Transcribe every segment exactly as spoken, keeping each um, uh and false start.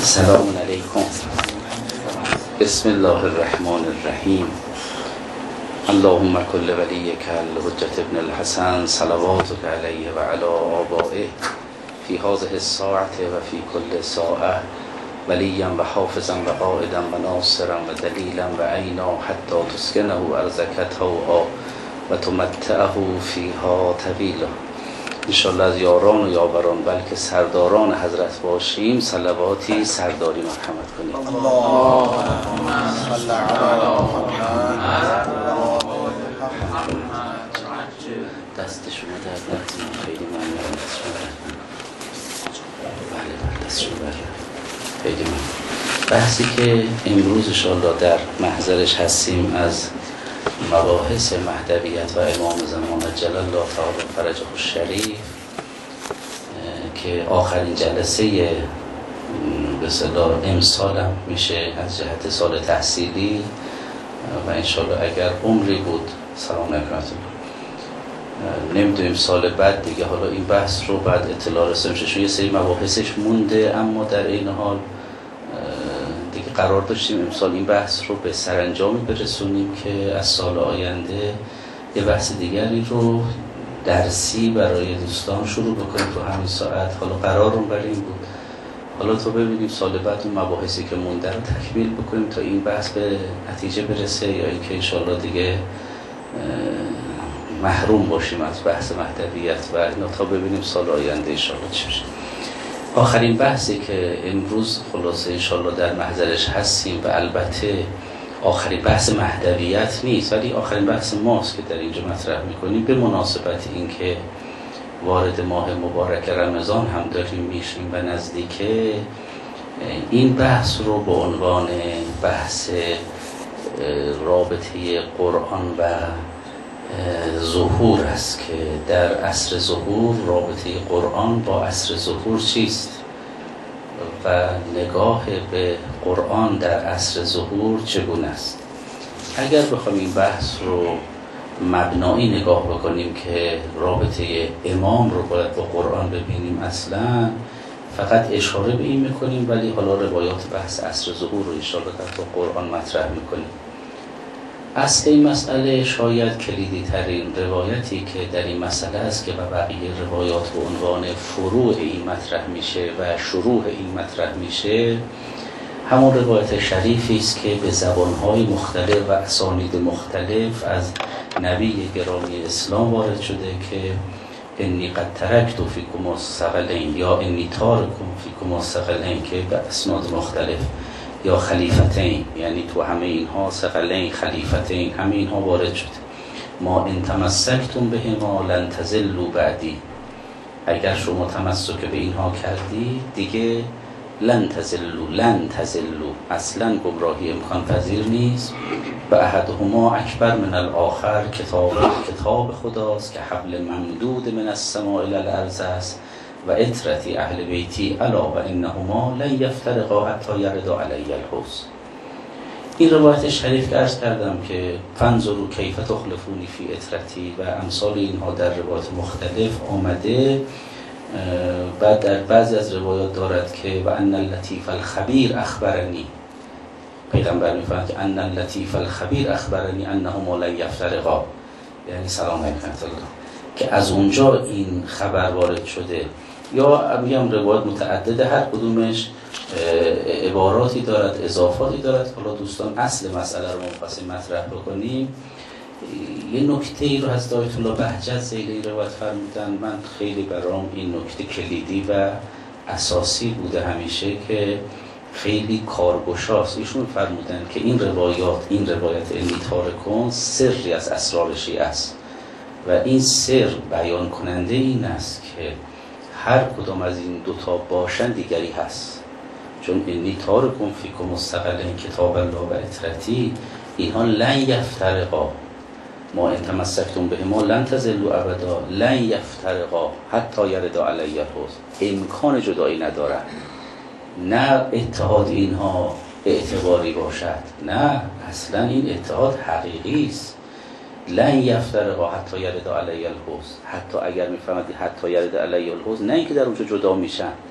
سلام علیکم. بسم الله الرحمن الرحیم. اللهم کل ولیک الحجة ابن الحسن صلواتک علیه و علی آبائه فی هذه الساعة و فی کل ساعة ولیا و حافظا و قائدا و ناصرا و دلیلا و عینا حتی تسکنه ارضک طوعا و تمتعه فیها طویلا. انشاءالله از یاران و یاوران بلکه سرداران حضرت باشیم. صلواتی سرداری مرحمت کنیم. اللهم صل علی محمد. دست شما درد نکنه، خیلی ممنون. دست شما درد نکنه. بله بله دست شما درد نکنه. خیلی ممنون. بحثی که امروز انشاءالله در محضرش هستیم از مباحث مهدویت و امام زمان جلال الله تعالی فرجه الشریف که آخرین جلسه به اصطلاح امسال هم میشه از جهت سال تحصیلی و انشاءالله اگر عمری بود سلام علیکم نمیدونیم سال بعد دیگه حالا این بحث رو بعد اطلاع رسیم شه، چون یه سری مباحثش مونده، اما در این حال دیگه قرار داشتیم امسال این بحث رو به سرانجامی برسونیم که از سال آینده یه بحث دیگری رو درسی برای دوستان شروع بکنیم تو همین ساعت. حالا قرارم بر این بود حالا تو ببینیم سال بعد اون مباحثی که مونده رو تکمیل بکنیم تا این بحث به نتیجه برسه، یا اینکه انشالله دیگه محروم باشیم از بحث مهدویت و اینا تا ببینیم سال آینده انشالله چی بشه. آخرین بحثی که امروز خلاصه انشالله در محضرش هستیم و البته آخرین بحث مهدویت نیست ولی آخرین بحث ماست که در اینجا مطرح میکنیم به مناسبت اینکه وارد ماه مبارک رمضان هم داریم میشیم و نزدیکه، این بحث رو به عنوان بحث رابطه قرآن و ظهور است که در عصر ظهور رابطه قرآن با عصر ظهور چیست و نگاه به قرآن در عصر ظهور چگونه است. اگر بخوایم این بحث رو مبنایی نگاه بکنیم که رابطه امام رو باید با قرآن ببینیم، اصلا فقط اشاره به این میکنیم ولی حالا روایات بحث عصر ظهور رو انشاءالله در قرآن مطرح میکنیم. اصل این مسئله شاید کلیدی ترین روایتی که در این مسئله است که و بقیه روایات به عنوان فروع این مطرح میشه و شروع این مطرح میشه، همون روایت شریفی است که به زبانهای مختلف و اسانید مختلف از نبی گرامی اسلام وارد شده که انی قد ترکت فیکم الثقلین یا انی تارکم فیکم الثقلین، که به اسناد مختلف، یا خلیفتین، یعنی تو همه اینها ثقلین خلیفتین همه اینها وارد شده. ما ان تمسکتم بهما لن تضلوا بعدی، اگر شما تمسک به اینها کردی دیگه لن تضلوا لن تضلوا اصلا گمراهی امکان پذیر نیست. و احدهما اکبر من الاخر، کتاب کتاب خداست که حبل ممدود من السماء الی الارض است و اطرتی اهل بیتی الا و انهما لن یفترقا حتی یردا علی الحوض. این روایت شریف که عرض کردم که فانظروا کیف تخلفونی فی اطرتی و امثال اینها در روایات مختلف آمده. بعد در بعضی از روایات دارد که و ان اللطیف الخبیر اخبرنی، پیغمبر میفرماید که ان اللطیف الخبیر اخبرنی انهما لن یفترقا، یعنی سلام علیکم که از اونجا این خبر وارد شده. یا میگم روایت متعدده، هر کدومش عباراتی دارد اضافاتی دارد. حالا دوستان اصل مسئله رو مفصل مطرح بکنیم. یه نکته ای رو از آیت الله بهجت ذیل این روایت فرمودن، من خیلی برام این نکته کلیدی و اساسی بوده همیشه که خیلی کارگشاست. ایشون فرمودن که این روایات این روایت انی تارکون سری از اسرار شیعه است و این سر بیان کننده این است که هر کدام از این دوتا باشن دیگری هست، چون انی تارکم فیکم الثقلین کتاب الله و اطرتی، اینها لن یفترقا، ما ان تمسکتم بهما لن تضلوا ابدا لن یفترقا حتی یردا علی الحوض، امکان جدایی ندارد. نه اتحاد اینها اعتباری باشد، نه اصلا این اتحاد حقیقی است. لن یفترقا حتی یردا علی الحوض، حتی اگر میفهمید حتی یردا علی الحوض، نه اینکه در اونجا جدا میشن،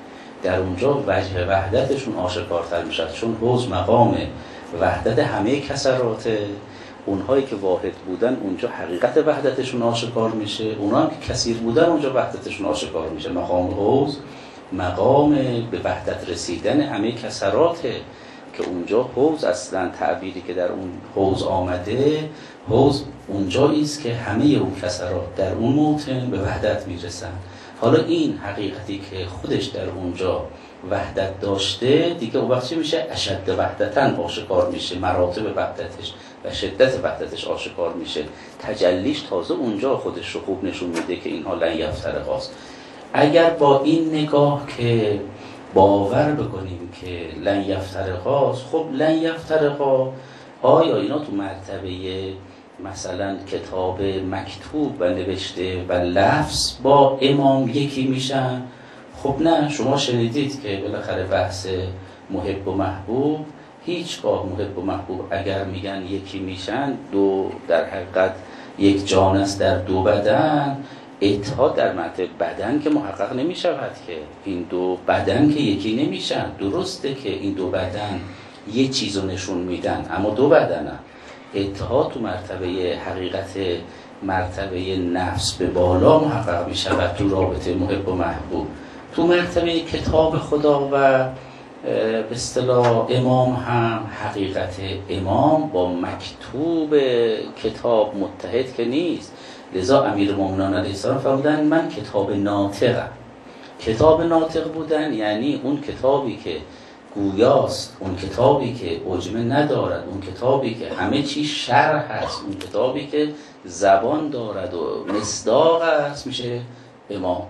در اونجا وجه وحدتشون آشکارتر میشد، چون حوض مقام وحدت همه کسرات، اونهایی که واحد بودن اونجا حقیقت وحدتشون آشکار میشه، اونها که کثیر بودن اونجا وحدتشون آشکار میشه. مقام حوض مقام به وحدت رسیدن همه کسراته که اونجا حوض اصلا تعبیری که در اون حوض آمده، حوض اونجایی است که همه اون کسرات در اون موطن به وحدت میرسن. حالا این حقیقتی که خودش در اونجا وحدت داشته دیگه اون وقت چی میشه؟ اشد وحدتن آشکار میشه، مراتب وحدتش و شدت وحدتش آشکار میشه، تجلیش تازه اونجا خودش رو خوب نشون میده که اینها لن یفترقاست. اگر با این نگاه که باور بکنیم که لن یفترقاست، خب لن یفترقا آیا اینا تو مرتبه مثلا کتاب مکتوب و نوشته و لفظ با امام یکی میشن؟ خب نه، شما شنیدید که بالاخره بحث محب و محبوب، هیچگاه محب و محبوب اگر میگن یکی میشن، دو در حقیقت یک جان است در دو بدن، اتحاد در مرتبه بدن که محقق نمیشود که این دو بدن که یکی نمیشن. درسته که این دو بدن یه چیزو نشون میدن اما دو بدنن. اتحاد تو مرتبه حقیقت مرتبه نفس به بالا محقق میشود تو رابطه محب و محبوب. تو مرتبه کتاب خدا و به اصطلاح امام هم حقیقت امام با مکتوب کتاب متحد که نیست. لذا امیرالمومنین علیه السلام فرمودن من کتاب ناطقم. کتاب ناطق بودن یعنی اون کتابی که گویاست، اون کتابی که عجمه ندارد، اون کتابی که همه چی شرح هست، اون کتابی که زبان دارد و مصداق است، میشه امام.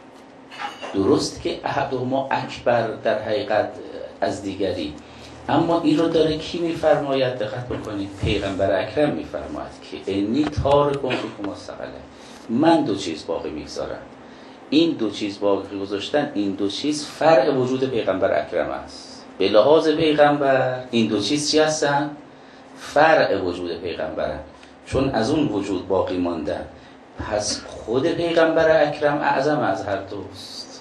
درست که احدهما اکبر در حقیقت از دیگری، اما این رو داره کی میفرماید؟ دقت بکنید، پیغمبر اکرم میفرماید که انی تارکم فیکم الثقلین، من دو چیز باقی میگذارم. این دو چیز باقی گذاشتن، این دو چیز فرع وجود پیغمبر اکرم است. به لحاظ پیغمبر این دو چیز چی هستن؟ فرع وجود پیغمبرن، چون از اون وجود باقی ماندن. پس خود پیغمبر اکرم اعظم از هر دوست.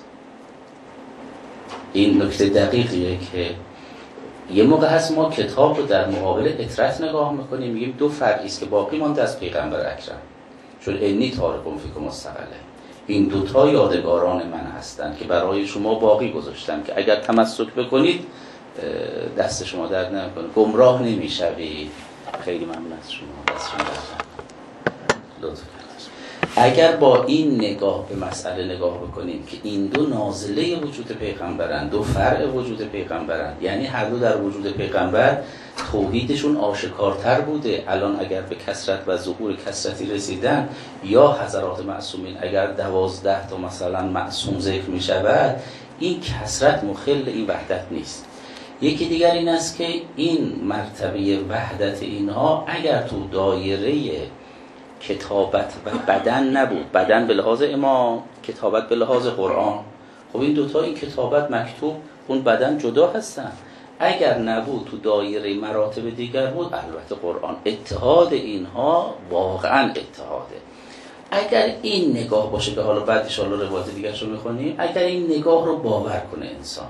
این نکته دقیقیه که یه موقع هست ما کتاب رو در مقابل اطرت نگاه میکنیم، میگیم دو فرعی است که باقی مانده از پیغمبر اکرم، چون انی تارکم فیکم الثقلین، این دوتا یادگاران من هستند که برای شما باقی گذاشتم که اگر تمسک بکنید دست شما درد نکنه، گمراه نمیشوید. خیلی ممنون از شما، دست شما درد لطف. اگر با این نگاه به مسئله نگاه بکنیم که این دو نازله وجود پیغمبرن، دو فرع وجود پیغمبرن، یعنی هر دو در وجود پیغمبر توحیدشون آشکارتر بوده. الان اگر به کثرت و ظهور کثرتی رسیدن، یا حضرات معصومین اگر دوازده تا مثلا معصوم ذکر می شود، این کثرت مخل این وحدت نیست. یکی دیگر این است که این مرتبه وحدت اینها اگر تو دایره کتابت و بدن نبود، بدن به لحاظ امام، کتابت به لحاظ قرآن، خب این دوتا، این کتابت مکتوب، اون بدن جدا هستن. اگر نبود تو دایره مراتب دیگر بود، البته قرآن، اتحاد اینها واقعا اتحاده. اگر این نگاه باشه که حالا بعد ان شاء الله روایت دیگرش رو میخونیم، اگر این نگاه رو باور کنه انسان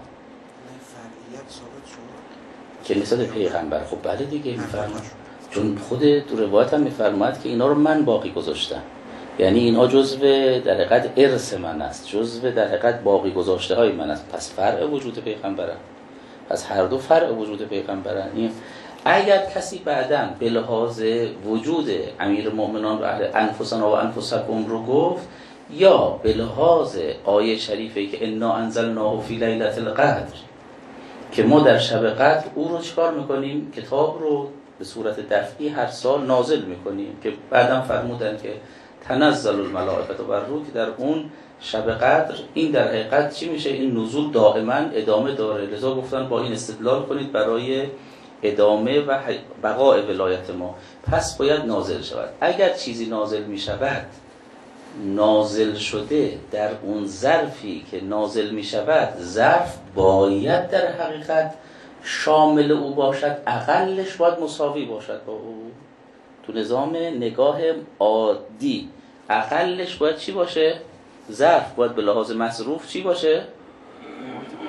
که نسبت پیغمبر، خب بله دیگه میفرماید، چون خود تو روایت هم میفرماید که اینا رو من باقی گذاشتم، یعنی اینها جزو در حقیقت ارث من است، جزو در حقیقت باقی گذاشته های من است. پس فرع وجود پیغمبرن، پس هر دو فرع وجود پیغمبرن. این اگر کسی بعداً به لحاظ وجود امیرالمومنین و اهل انفسنا و انفسکم رو گفت، یا به لحاظ آیه شریفه که انا انزلناه فی لیلة القدر، که ما در شب قدر او رو چکار میکنیم؟ کتاب رو به صورت دفعی هر سال نازل میکنیم، که بعدم فرمودن که تنزل الملائکه و الروح، که در اون شب قدر این در حقیقت چی میشه؟ این نزول دائما ادامه داره. لذا گفتن با این استدلال کنید برای ادامه و بقاء ولایت ما، پس باید نازل شود. اگر چیزی نازل میشود، نازل شده در اون ظرفی که نازل میشود، ظرف باید در حقیقت شامل او باشد، اقلش باید مساوی باشد با او. تو نظام نگاه عادی اقلش باید چی باشه؟ ظرف باید به لحاظ مصروف چی باشه؟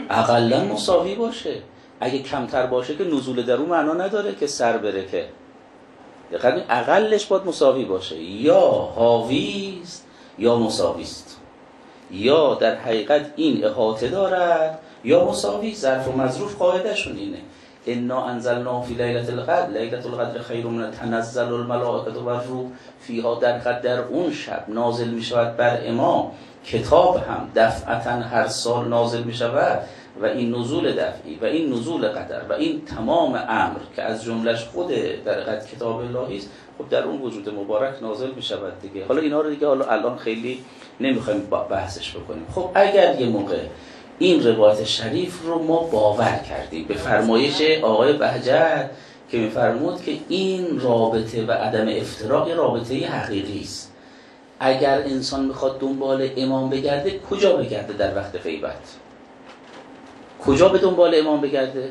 اقلا مساوی باشه. اگه کمتر باشه که نزول در اون معنا نداره که سر بره، که دقیقاً اقلش باید مساوی باشه، یا حاوی است یا مساوی است، یا در حقیقت این احاطه دارد یا مساوی. ظرف و مظروف قاعدهشون اینه. انا انزلنا فی لیلة القدر، لیلة القدر خیر من تنزل الملائکة والروح فیها. در قدر اون شب نازل می شود بر امام کتاب، هم دفعتا هر سال نازل می شود. و این نزول دفعی و این نزول قدر و این تمام امر که از جملش خود در حقیقت کتاب الهی است، خب در اون وجود مبارک نازل می شود دیگه. حالا اینا رو دیگه حالا الان خیلی نمیخوایم بحثش بکنیم. خب اگر یه موقع این روایت شریف رو ما باور کردیم به فرمایش آقای بهجت که میفرمود که این رابطه و عدم افتراق رابطه حقیقی است، اگر انسان میخواد دنبال امام بگرده کجا بگرده؟ در وقت غیبت کجا به دنبال امام بگرده؟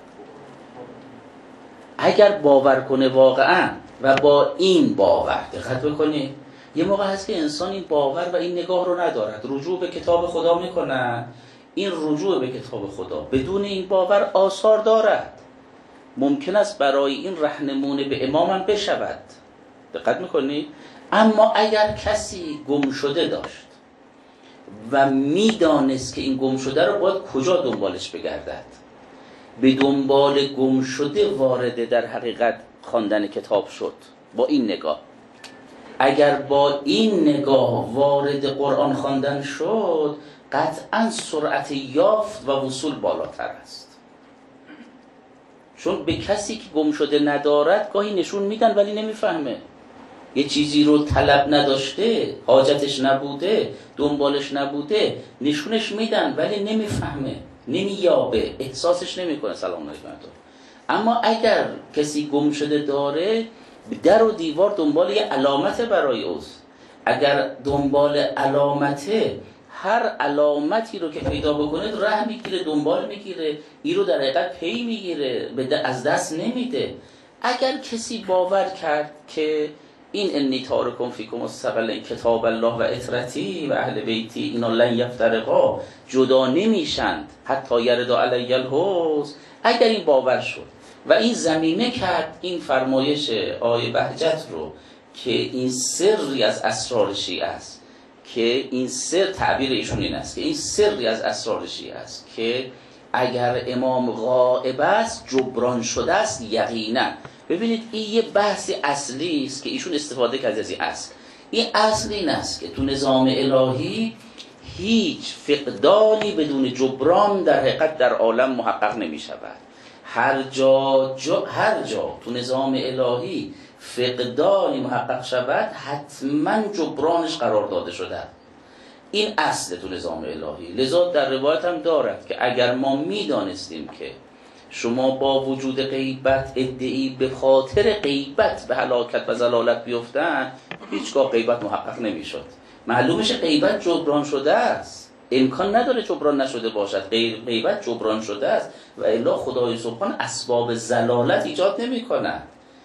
اگر باور کنه واقعا و با این باور، دقت بکنید یه موقع هست که انسان این باور و این نگاه رو ندارد، رجوع به کتاب خدا میکنه. این رجوع به کتاب خدا بدون این باور آثار دارد. ممکن است برای این رهنمون به امامم بشود، دقت میکنید. اما اگر کسی گم شده داشت و میدانست که این گم شده رو باید کجا دنبالش بگردد، به دنبال گم شده وارد در حقیقت خواندن کتاب شد با این نگاه. اگر با این نگاه وارد قرآن خواندن شد، قطعا سرعت یافت و وصول بالاتر است. چون به کسی که گم شده ندارد گاهی نشون میدن ولی نمیفهمه، یه چیزی رو طلب نداشته، حاجتش نبوده، دنبالش نبوده، نشونش میدن ولی نمیفهمه، نمییابه، احساسش نمیکنه. سلام علیکم. اما اگر کسی گم شده داره، در و دیوار دنبال یه علامت برای اوست. اگر دنبال علامته، هر علامتی رو که پیدا بکنه راه میگیره، دنبال میگیره، این رو در حقیقت پی میگیره، از دست نمیده. اگر کسی باور کرد که این انی تارکم فیکم الثقلین کتاب الله و اطرتی و اهل بیتی اینا لن یفترقا، جدا نمیشند حتی یردا علی الحوض، اگر این باور شد و این زمینه کرد این فرمایش آیه بهجت رو که این سری از اسرار شیعه است، که این سر تعبیر ایشون این است که این سری از اسرار شیعه است که اگر امام غائب است جبران شده است یقینا. ببینید این یه بحث اصلی است که ایشون استفاده کرده از این اصل. این اصل این است که تو نظام الهی هیچ فقدانی بدون جبران در حقیقت در عالم محقق نمی شود. هر جا, جا هر جا تو نظام الهی فقدانی محقق شود حتما جبرانش قرار داده شده. این اصل تو نظام الهی. لذا در روایت هم دارد که اگر ما می دانستیم که شما با وجود غیبت ادعی به خاطر غیبت به هلاکت و ضلالت بیفتن، هیچگاه غیبت محقق نمی شد. معلومش غیبت جبران شده است، امکان نداره جبران نشده باشد. غیبت جبران شده است و الا خدای سبحان اسباب ضلالت ایجاد نمی کند،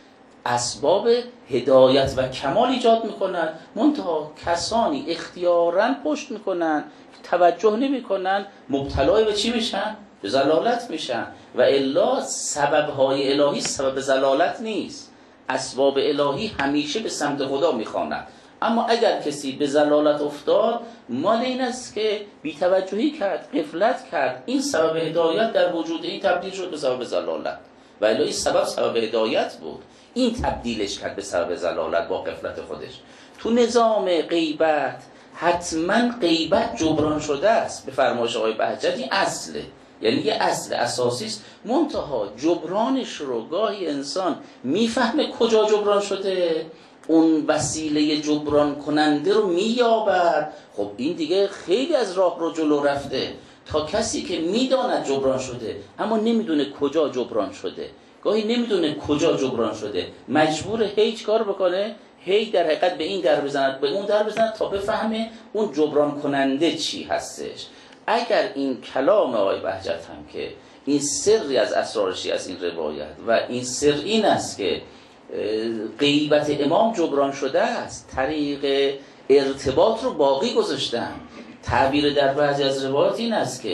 اسباب هدایت و کمال ایجاد می کند. منتها کسانی اختیاراً پشت می کنن، توجه نمی کنن، مبتلای به چی میشن؟ به ضلالت میشن. و الا سببهای الهی سبب ضلالت نیست، اسباب الهی همیشه به سمت خدا میخواند. اما اگر کسی به ضلالت افتاد، مال این است که بی‌توجهی کرد، غفلت کرد، این سبب هدایت در وجود این تبدیل شد به سبب ضلالت. و الا این سبب سبب هدایت بود، این تبدیلش کرد به سبب ضلالت با غفلت خودش. تو نظام غیبت حتما غیبت جبران شده است به فرمایش آقای بهجت. این اصله، یعنی یه اصل اساسی است. منتها جبرانش رو گاهی انسان میفهمه کجا جبران شده، اون وسیله جبران کننده رو مییابد. خب این دیگه خیلی از راه رو جلو رفته. تا کسی که میداند جبران شده اما نمیدونه کجا جبران شده، گاهی نمیدونه کجا جبران شده، مجبور هیچ کار بکنه، هی در حقیقت به این در بزند به اون در بزند تا بفهمه اون جبران کننده چی هستش. اگر این کلام آقای بهجت هم که این سری از اسرارشی از این روایت و این سر این است که غیبت امام جبران شده است، طریق ارتباط رو باقی گذاشتن. تعبیر در بعضی از روایات این است که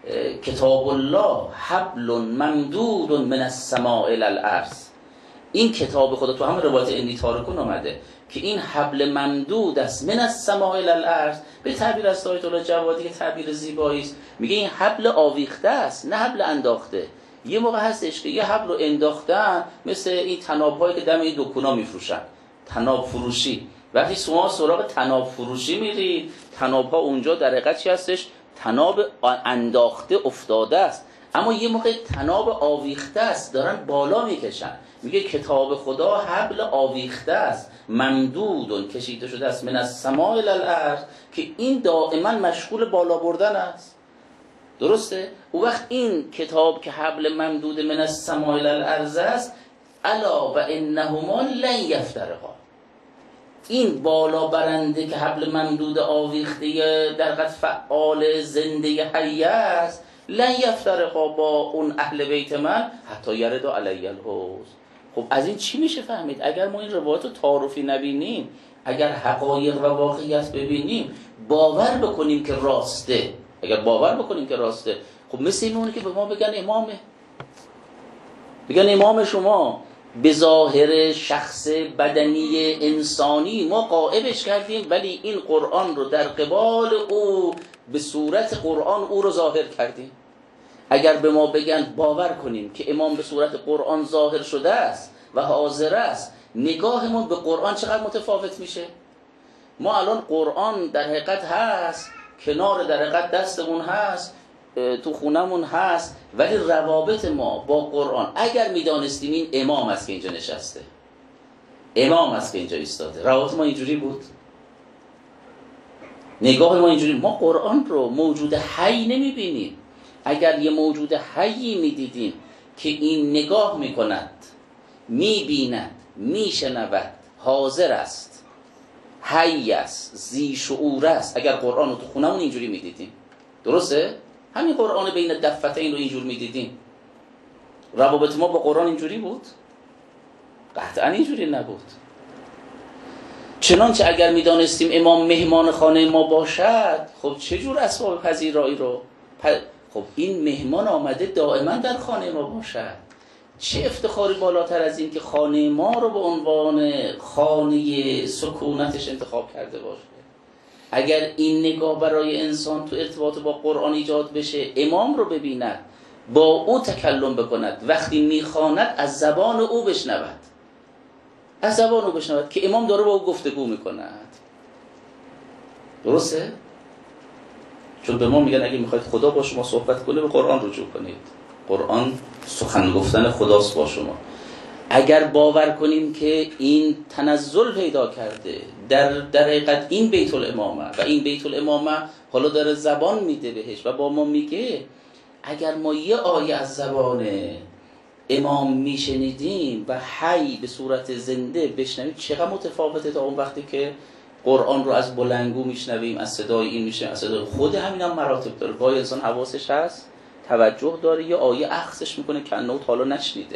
کتاب الله حبل ممدود من السماء الی الارض. این کتاب خدا تو همه روایت انی تارکون آمده که این حبل ممدود است من السماء الی الارض. به تعبیر از آیت الله جوادی که تعبیر زیبایی است، میگه این حبل آویخته است نه حبل انداخته. یه موقع هستش که یه حبل رو انداختن، مثل این طناب‌هایی که دم این دکونا میفروشن، طناب فروشی. وقتی شما سراغ طناب فروشی میرید، طناب‌ها اونجا در حقیقت چی هستش؟ طناب انداخته افتاده است. اما یه موقع طناب آویخته است، دارن بالا میکشن. میگه کتاب خدا حبل آویخته است، ممدود کشیده شده است من السماء الی الارض، که این دائما مشغول بالا بردن است. درسته؟ او وقت این کتاب که حبل ممدود من السماء الی الارض است، الا و انهما لن یفترقا. این بالا برنده که حبل ممدود آویخته در قد فعال زنده حی است، لن یفترقا با اون اهل بیت من حتی یرد علی الحوض. خب از این چی میشه فهمید؟ اگر ما این روایت رو تعارفی نبینیم، اگر حقایق و واقعیت ببینیم، باور بکنیم که راسته، اگر باور بکنیم که راسته، خب مثل این اونه که به ما بگن امامه، بگن امام شما به ظاهر شخص بدنی انسانی ما غائبش کردیم، ولی این قرآن رو در قبال او به صورت قرآن او رو ظاهر کردیم. اگر به ما بگن باور کنیم که امام به صورت قرآن ظاهر شده است و حاضر است، نگاهمون به قرآن چقدر متفاوت میشه. ما الان قرآن در حقیقت هست، کنار در حقیقت دستمون هست، تو خونمون هست، ولی روابط ما با قرآن اگر میدانستیم این امام است که اینجا نشسته، امام است که اینجا ایستاده، روابط ما اینجوری بود، نگاه ما اینجوری، ما قرآن رو موجود حی نمیبینیم. اگر یه موجود حیی میدیدیم که این نگاه میکند، میبیند، میشنود، حاضر است، حی است، ذی شعور است، اگر قرآن رو تو خونمون اینجوری میدیدیم، درسته؟ همین قرآن بین دفتین رو اینجور میدیدیم، روابط ما با قرآن اینجوری بود؟ قطعا اینجوری نبود. چنانچه اگر میدانستیم امام مهمان خانه ما باشد، خب چجور اسباب پذیرایی رو پ... خب این مهمان آمده دائما در خانه ما باشد. چه افتخاری بالاتر از این که خانه ما رو به عنوان خانه سکونتش انتخاب کرده باشه. اگر این نگاه برای انسان تو ارتباط با قرآن ایجاد بشه، امام رو ببیند، با او تکلم بکند، وقتی میخواند از زبان او بشنود، از زبان او بشنود که امام داره با او گفتگو میکند. درسته؟ چون به ما میگن اگه میخواید خدا با شما صحبت کنه به قرآن رجوع کنید، قرآن سخن گفتن خداست با شما. اگر باور کنیم که این تنزل پیدا کرده در در حقیقت این بیت الامامه و این بیت الامامه حالا داره زبان میده بهش و با ما میگه، اگر ما یه آیه از زبان امام میشنیدیم و حی به صورت زنده بشنویم، چقدر متفاوته تا اون وقتی که قرآن رو از بلندگو میشنویم، از صدای این میشنویم، از صدای خود همین هم مراتب داره. گاهی انسان حواسش هست، توجه داره، یه آیه اخذش میکنه که انه تا حالا نشنیده.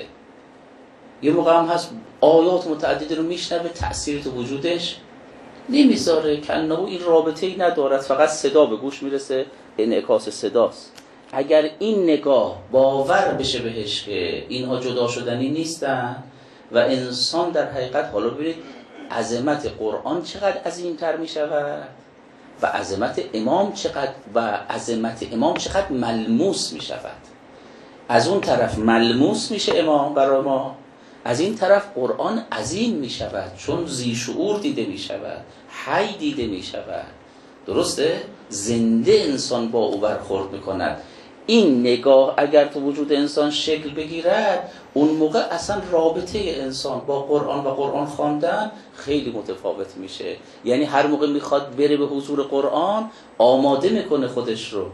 یه موقع هم هست آیات متعددی رو میشنوه، تأثیری تو وجودش نمیذاره، که انه این رابطه‌ای ندارد، فقط صدا به گوش میرسه، انعکاس صداست. اگر این نگاه باور بشه بهش که اینها جدا شدنی نیستن و انسان در حقیقت، حالا ببینید عظمت قرآن چقدر عظیم‌تر میشود و عظمت امام چقدر و عظمت امام چقدر ملموس میشود. از اون طرف ملموس میشه امام برای ما، از این طرف قرآن عظیم میشود چون ذی شعور دیده میشود، حی دیده میشود. درسته؟ زنده انسان با او برخورد میکند. این نگاه اگر تو وجود انسان شکل بگیرد، اون موقع اصلا رابطه انسان با قرآن و قرآن خواندن خیلی متفاوت میشه. یعنی هر موقع میخواد بره به حضور قرآن آماده میکنه خودش رو.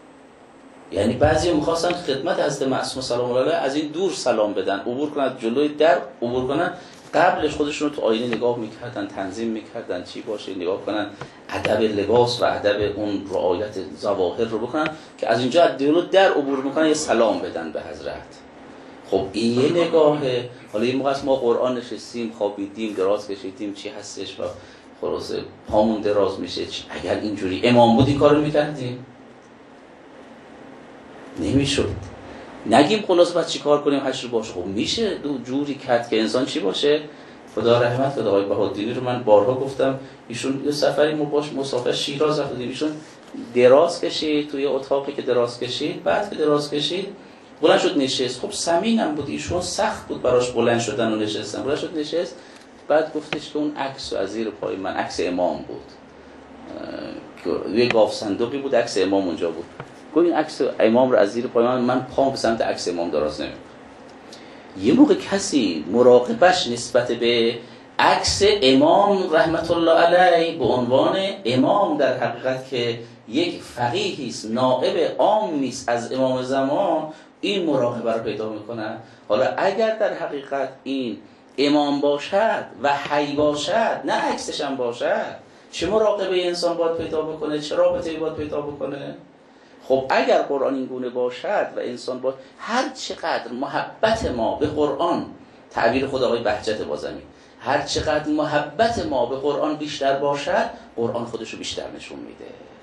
یعنی بعضی میخواستن خدمت حضرت معصوم سلام الله علیه از این دور سلام بدن، عبور کنن جلوی در، عبور کنن، قبلش خودشون رو تو آینه نگاه میکردن، تنظیم میکردن چی باشه، نگاه کنن ادب لباس و ادب اون رعایت ظواهر رو بکنن که از اینجا از جلوی در عبور میکنن یه سلام بدن به حضرت. خب این یه نگاهه. حالا این موقع ما قرآن نشستیم، خوابیدیم، دراز کشیدیم، چی هستش و خلاصه پامون دراز میشه. اگر اینجوری امام بود این کارو میکردیم؟ نمیشد. نگیم خلاص بعد چی کار کنیم هشت رو باشه. خب میشه دو جوری کرد که انسان چی باشه. خدا رحمت کنه آقای بهادری رو من بارها گفتم، ایشون یه سفری ما باش مسافر شیراز رفتیم، ایشون دراز کشید توی اتاقی که دراز کشید، بعد که دراز کشید بلند شد نشست. خب سمینم بود ایشون، سخت بود براش بلند شدن و نشستن. بلند شد نشست، بعد گفتش که اون عکس از زیر پای من عکس امام بود، یه گاف صندوقی بود عکس امام اونجا بود. گفت این عکس امام رو از زیر پای من، من پام به سمت عکس امام دراز نمیکنم. یه موقع کسی مراقبش نسبت به عکس امام رحمت الله علیه به عنوان امام در حقیقت که یک فقیهی است، نائب عامی است از امام زمان، این مراقبه رو پیدا میکنن. حالا اگر در حقیقت این امام باشد و حی باشد، نه عکسش هم باشد، چه مراقبه انسان باید پیدا بکنه، چه رابطه‌ای باید پیدا بکنه؟ خب اگر قرآن این گونه باشد و انسان با هر چقدر محبت ما به قرآن، تعبیر خود آقای بهجت بازمی، هر چقدر محبت ما به قرآن بیشتر باشد، قرآن خودش رو بیشتر نشون میده.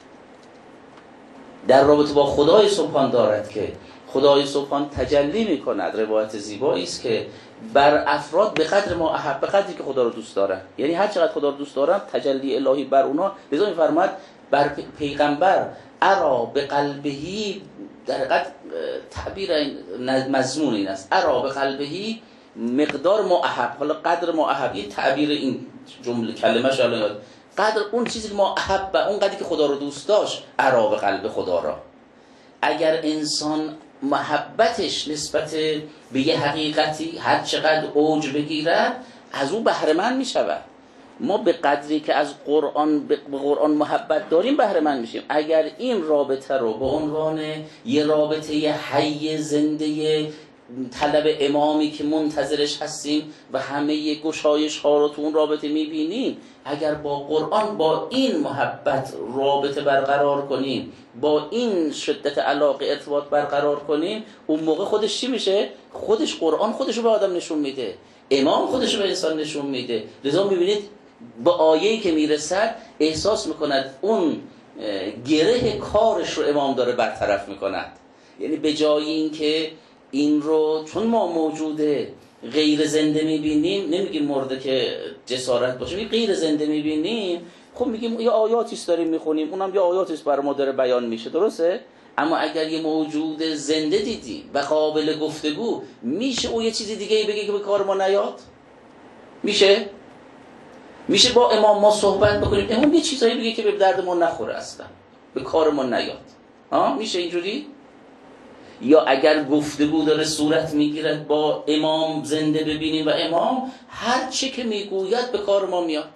در رابطه با خدای سبحان دارد که خدای سبحان تجلی میکند. روایت زیبایی است که بر افراد به قدر ما احب، به قدری که خدا رو دوست دارن، یعنی هر چقدر خدا رو دوست دارن تجلی الهی بر اونا. لذا میفرماید بر پیغمبر ارا به قلبهی، در حقیقت تعبیر مضمون این است، ارا به قلبهی مقدار ما احب. حالا قدر ما احب یه تعبیر این جمله کلمه شاید قدر اون چیزی که ما احب، اون قدری که خدا رو دوست داشت، ارا به قلب خدا را. اگر انسان محبتش نسبت به یه حقیقتی هر چقدر اوج بگیرد، از اون بهره مند می شود. ما به قدری که از قرآن به قرآن محبت داریم بهره مند میشیم. اگر این رابطه رو به عنوان یه رابطه حی زنده طلب امامی که منتظرش هستیم و همه گشایش ها رو تو اون رابطه میبینیم، اگر با قرآن با این محبت رابطه برقرار کنیم، با این شدت علاقه ارتباط برقرار کنیم، اون موقع خودش چی میشه؟ خودش قرآن خودش رو به آدم نشون میده، امام خودش رو به انسان نشون میده. لذا میبینید با آیه‌ای که میرسد احساس میکند اون گره کارش رو امام داره برطرف میکند. یعنی به جای این که این رو چون ما موجوده غیر زنده میبینیم، نمیگیم مرده که جسارت باشه، میگیم غیر زنده میبینیم، خب میگیم یه آیاتیست داریم میخونیم، اونم یه آیاتیست برای ما داره بیان میشه، درسته؟ اما اگر یه موجود زنده دیدی و قابل گفتگو، میشه او یه چیزی دیگه بگه که به کار ما نیاد؟ میشه؟ میشه با امام ما صحبت بکنیم، امام یه چیزایی بگه که به درد ما نخوره اصلا، به کار ما نیاد؟ ها میشه اینجوری؟ یا اگر گفتگو داره صورت میگیرد با امام زنده ببینیم و امام هر چی که میگوید به کار ما میاد.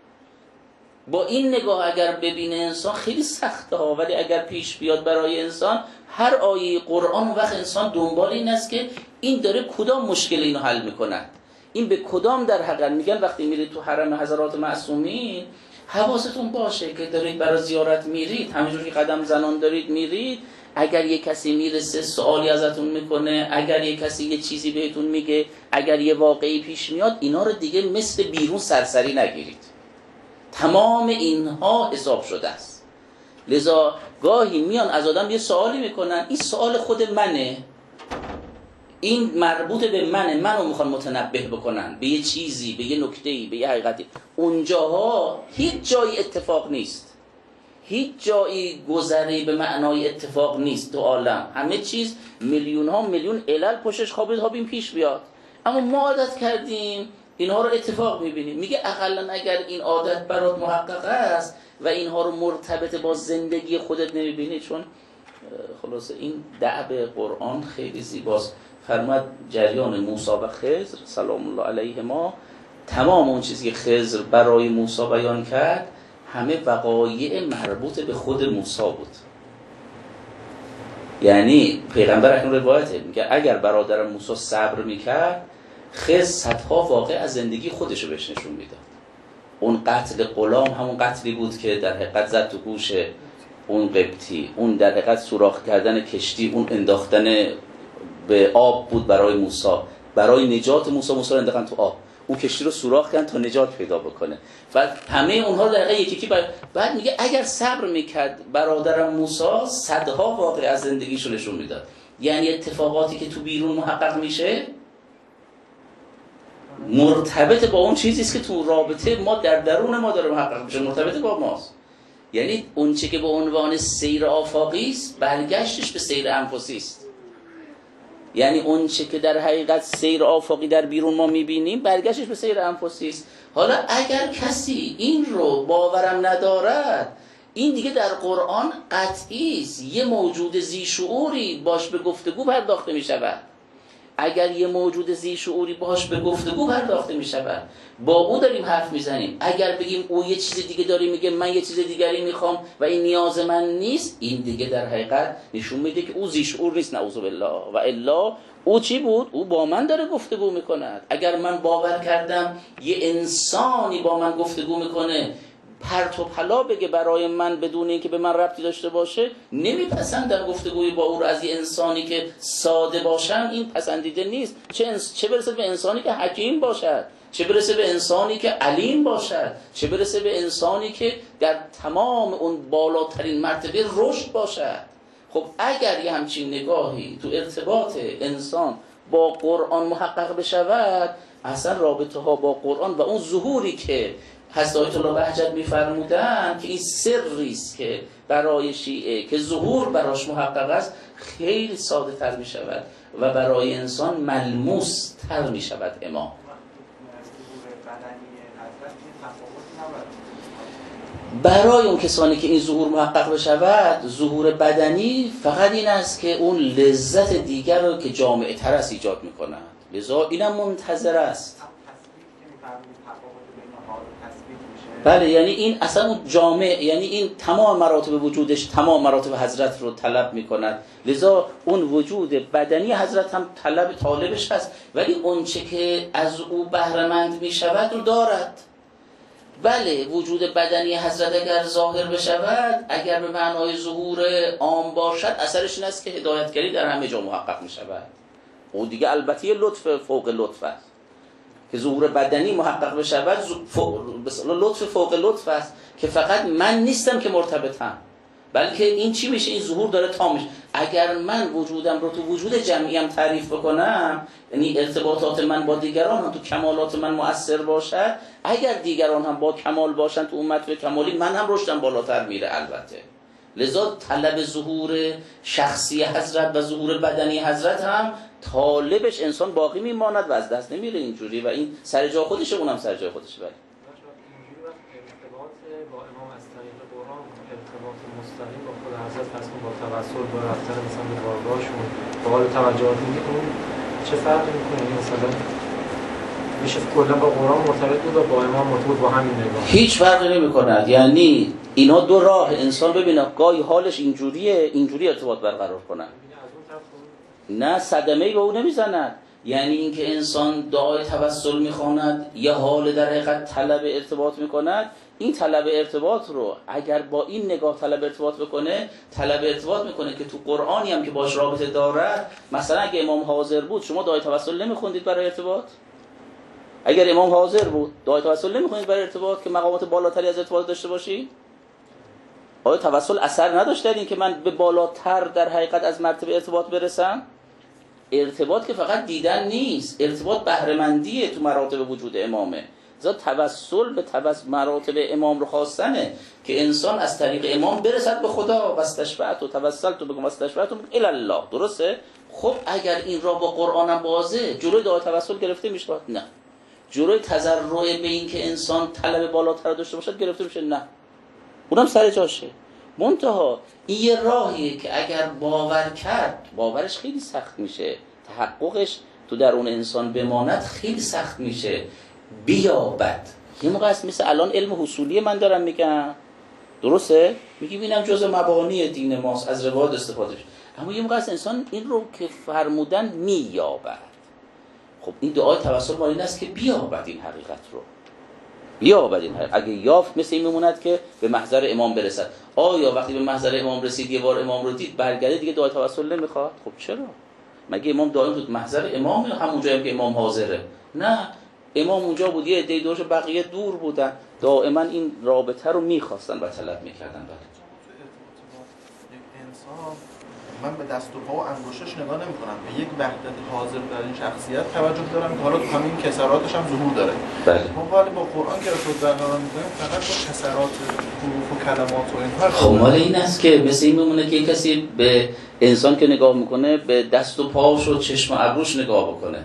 با این نگاه اگر ببینه انسان خیلی سخته ها، ولی اگر پیش بیاد برای انسان هر آیه قرآن، وقت انسان دنبال این است که این داره کدام مشکل اینو حل میکنه، این به کدام در حقیقت. میگن وقتی میرید تو حرم حضرات معصومین حواستون باشه که دارید برای زیارت میرید، همینجور که قدم زنان دارید میرید، اگر یه کسی میرسه سوالی ازتون میکنه، اگر یه کسی یه چیزی بهتون میگه، اگر یه واقعی پیش میاد، اینا رو دیگه مثل بیرون سرسری نگیرید. تمام اینها حساب شده است. لذا گاهی میان از آدم یه سوالی میکنن، این سوال خود منه، این مربوط به منه، منو میخوان متنبه بکنن به یه چیزی، به یه نکته‌ای، به یه حقیقتی. اونجاها هیچ جایی اتفاق نیست، هیچ جایی گذری به معنای اتفاق نیست تو عالم. همه چیز میلیون ها میلیون علل پشتش خوابید خوابیم پیش بیاد، اما ما عادت کردیم اینها رو اتفاق میبینیم. میگه اقلا اگر این عادت برات محقق است و اینها رو مرتبط با زندگی خودت نمیبینی، چون خلاصه این دعب قرآن خیلی زیباست. فرمود جریان موسی و خضر سلام الله علیهما، تمام اون چیزی که خضر برای موسی بیان کرد همه وقایع مربوط به خود موسی بود. یعنی پیغمبر اکنون روایته میگه اگر برادر موسی صبر میکرد، خضر صدها واقع از زندگی خودش رو بهش نشون میداد. اون قتل غلام همون قتلی بود که در حقیقت زد تو گوش اون قبطی، اون در حقیقت سوراخ کردن کشتی، اون انداختن به آب بود برای موسی، برای نجات موسی. موسی رو انداختن تو آب. اون کشتی رو سوراخ کردن تا نجات پیدا بکنه و همه اونها دقیقا یکی یکی بعد میگه اگر صبر میکرد برادرم موسی صدها واقعه از زندگیشو نشون میداد. یعنی اتفاقاتی که تو بیرون محقق میشه مرتبط با اون چیزی است که تو رابطه ما در درون ما داره محقق میشه، مرتبط با ماست. یعنی اون چه که به عنوان سیر آفاقی است برگشتش به سیر انفسی است. یعنی اون چه که در حقیقت سیر آفاقی در بیرون ما میبینیم برگشتش به سیر انفسی است. حالا اگر کسی این رو باورم ندارد، این دیگه در قرآن قطعی است، یه موجود ذی شعوری باش به گفتگو پرداخته میشود. اگر یه موجود ذی شعوری باش به گفتگو پرداخته میشود، با او داریم حرف میزنیم. اگر بگیم او یه چیز دیگه داره میگه، من یه چیز دیگری میخوام و این نیاز من نیست، این دیگه در حقیقت نشون میده که او ذی شعور نیست، نعوذ بالله. و الا او چی بود؟ او با من داره گفتگو میکند. اگر من باور کردم یه انسانی با من گفتگو میکنه، پرت و پلا بگه برای من بدون اینکه به من ربطی داشته باشه، نمیپسندم گفتگوی با او رو از یه انسانی که ساده باشم، این پسندیده نیست. چه, انس... چه برسه به انسانی که حکیم باشد، چه برسه به انسانی که علیم باشد، چه برسه به انسانی که در تمام اون بالاترین مرتبه رشد باشد. خب اگر یه همچین نگاهی تو ارتباط انسان با قرآن محقق بشود، اصلا رابطه ها با قرآن و اون ظهوری که حضرت آیت الله بهجت می‌فرمودند که این سری است که برای شیعه که ظهور براش محقق است، خیلی ساده تر می‌شود و برای انسان ملموس تر می‌شود. امام برای اون کسانی که این ظهور محقق بشود، ظهور بدنی فقط این است که اون لذت دیگر رو که جامعه تر است ایجاد می‌کند، لذا اینم منتظر است. بله، یعنی این اصلا اون جامع، یعنی این تمام مراتب وجودش تمام مراتب حضرت رو طلب میکند، لذا اون وجود بدنی حضرت هم طلب طالبش هست، ولی اون چه که از او بهره‌مند میشود رو دارد. بله، وجود بدنی حضرت اگر ظاهر بشود، اگر به معنای ظهور عام باشد، اثرش این است که هدایتگری در همه جا محقق میشود. او دیگه البته لطف فوق لطف است که ظهور بدنی محقق بشود، لطف فوق لطف است که فقط من نیستم که مرتبطم، بلکه این چی میشه؟ این ظهور داره تام میشه. اگر من وجودم رو تو وجود جمعیم تعریف بکنم، یعنی ارتباطات من با دیگران هم تو کمالات من مؤثر باشد، اگر دیگران هم با کمال باشن تو امت به کمالی، من هم رشدم بالاتر میره البته. لذا طلب ظهور شخصی حضرت و ظهور بدنی حضرت هم طالبش انسان باقی میماند و از دست نمیره اینجوری، و این سر جا خودشه، اونم سر جا خودشه. بله، ارتباط با امام از طریق قرآن، ارتباط مستقیم با خود حضرت هست، با توسل، با رفتن مثلا به بارگاهشون، با حال توجهات اون چه فرقی میکنه؟ مثلا میشه کلا با قرآن مرتبط بود و با امام مرتبط با همین نگاه؟ هیچ فرقی نمی‌کند. یعنی اینا دو راه انسان ببینه، گاهی حالش اینجوریه، اینجوری ارتباط برقرار کنه، نه صدمه‌ای به او نمیزند. یعنی اینکه انسان دعای توسل میخواند، یه حال در حقیقت طلب ارتباط میکند، این طلب ارتباط رو اگر با این نگاه طلب ارتباط بکنه، طلب ارتباط میکنه که تو قرآنی هم که باش رابطه دارد. مثلا اگه امام حاضر بود، شما دعای توسل نمیخوندید برای ارتباط؟ اگر امام حاضر بود، دعای توسل نمیخوندید برای ارتباط که مقامات بالاتری از ارتباط داشته باشی؟ آیا توسل اثر نداشت در این که من به بالاتر در حقیقت از مرتبه ارتباط برسم؟ ارتباط که فقط دیدن نیست، ارتباط بهره‌مندیه تو مراتب وجود امامه. ذا توسل به توسل مراتب امام رو خواستنه که انسان از طریق امام برسد به خدا. واستشفعت و توسلت و بگم واستشفعت الی الله. درسته؟ خب اگر این را با قرآنم بازه، جلوی دعای توسل گرفته میشه؟ نه. جلوی تضرع به این که انسان طلب بالاتر داشته باشد گرفته میشه؟ نه. اونم سر جاشه. منتها این یه راهیه که اگر باور کرد، باورش خیلی سخت میشه، تحققش تو درون انسان بماند خیلی سخت میشه. بیابد. یه موقع است مثل الان علم حصولی من دارم میگم، درسته؟ میگی بینم جزء مبانی دین ماست، از روایات استفاده شد، اما یه موقع است انسان این رو که فرمودن میابد. خب این دعای توسل مال این است که بیابد این حقیقت رو، بیابد این حقیقت. اگه یافت مثل این میموند که به محضر امام برسد. آیا وقتی به محضر امام رسید، یه بار امام رو دید، برگرده دیگه دعای توسل نمیخواد؟ خب چرا؟ مگه امام دائم تو محضر امام همون جایی که امام حاضره؟ نه، امام اونجا بود، یه عده دورش، بقیه دور بودن، دائما این رابطه رو میخواستن و طلب میکردن. بله من به دست و پا و انگشتش نگاه نمی‌کنم، به یک وحدت حاضر در این شخصیت توجه دارم که حالا تو همین کسراتش هم ظهور داره. بله. ما ولی با قرآن که رسول برنامه می‌کنیم فقط با کسرات حروف و کلمات و اینها. خب مال این است که مثل این میمونه که کسی به انسان که نگاه میکنه به دست و پاش و چشم و ابروش نگاه بکنه.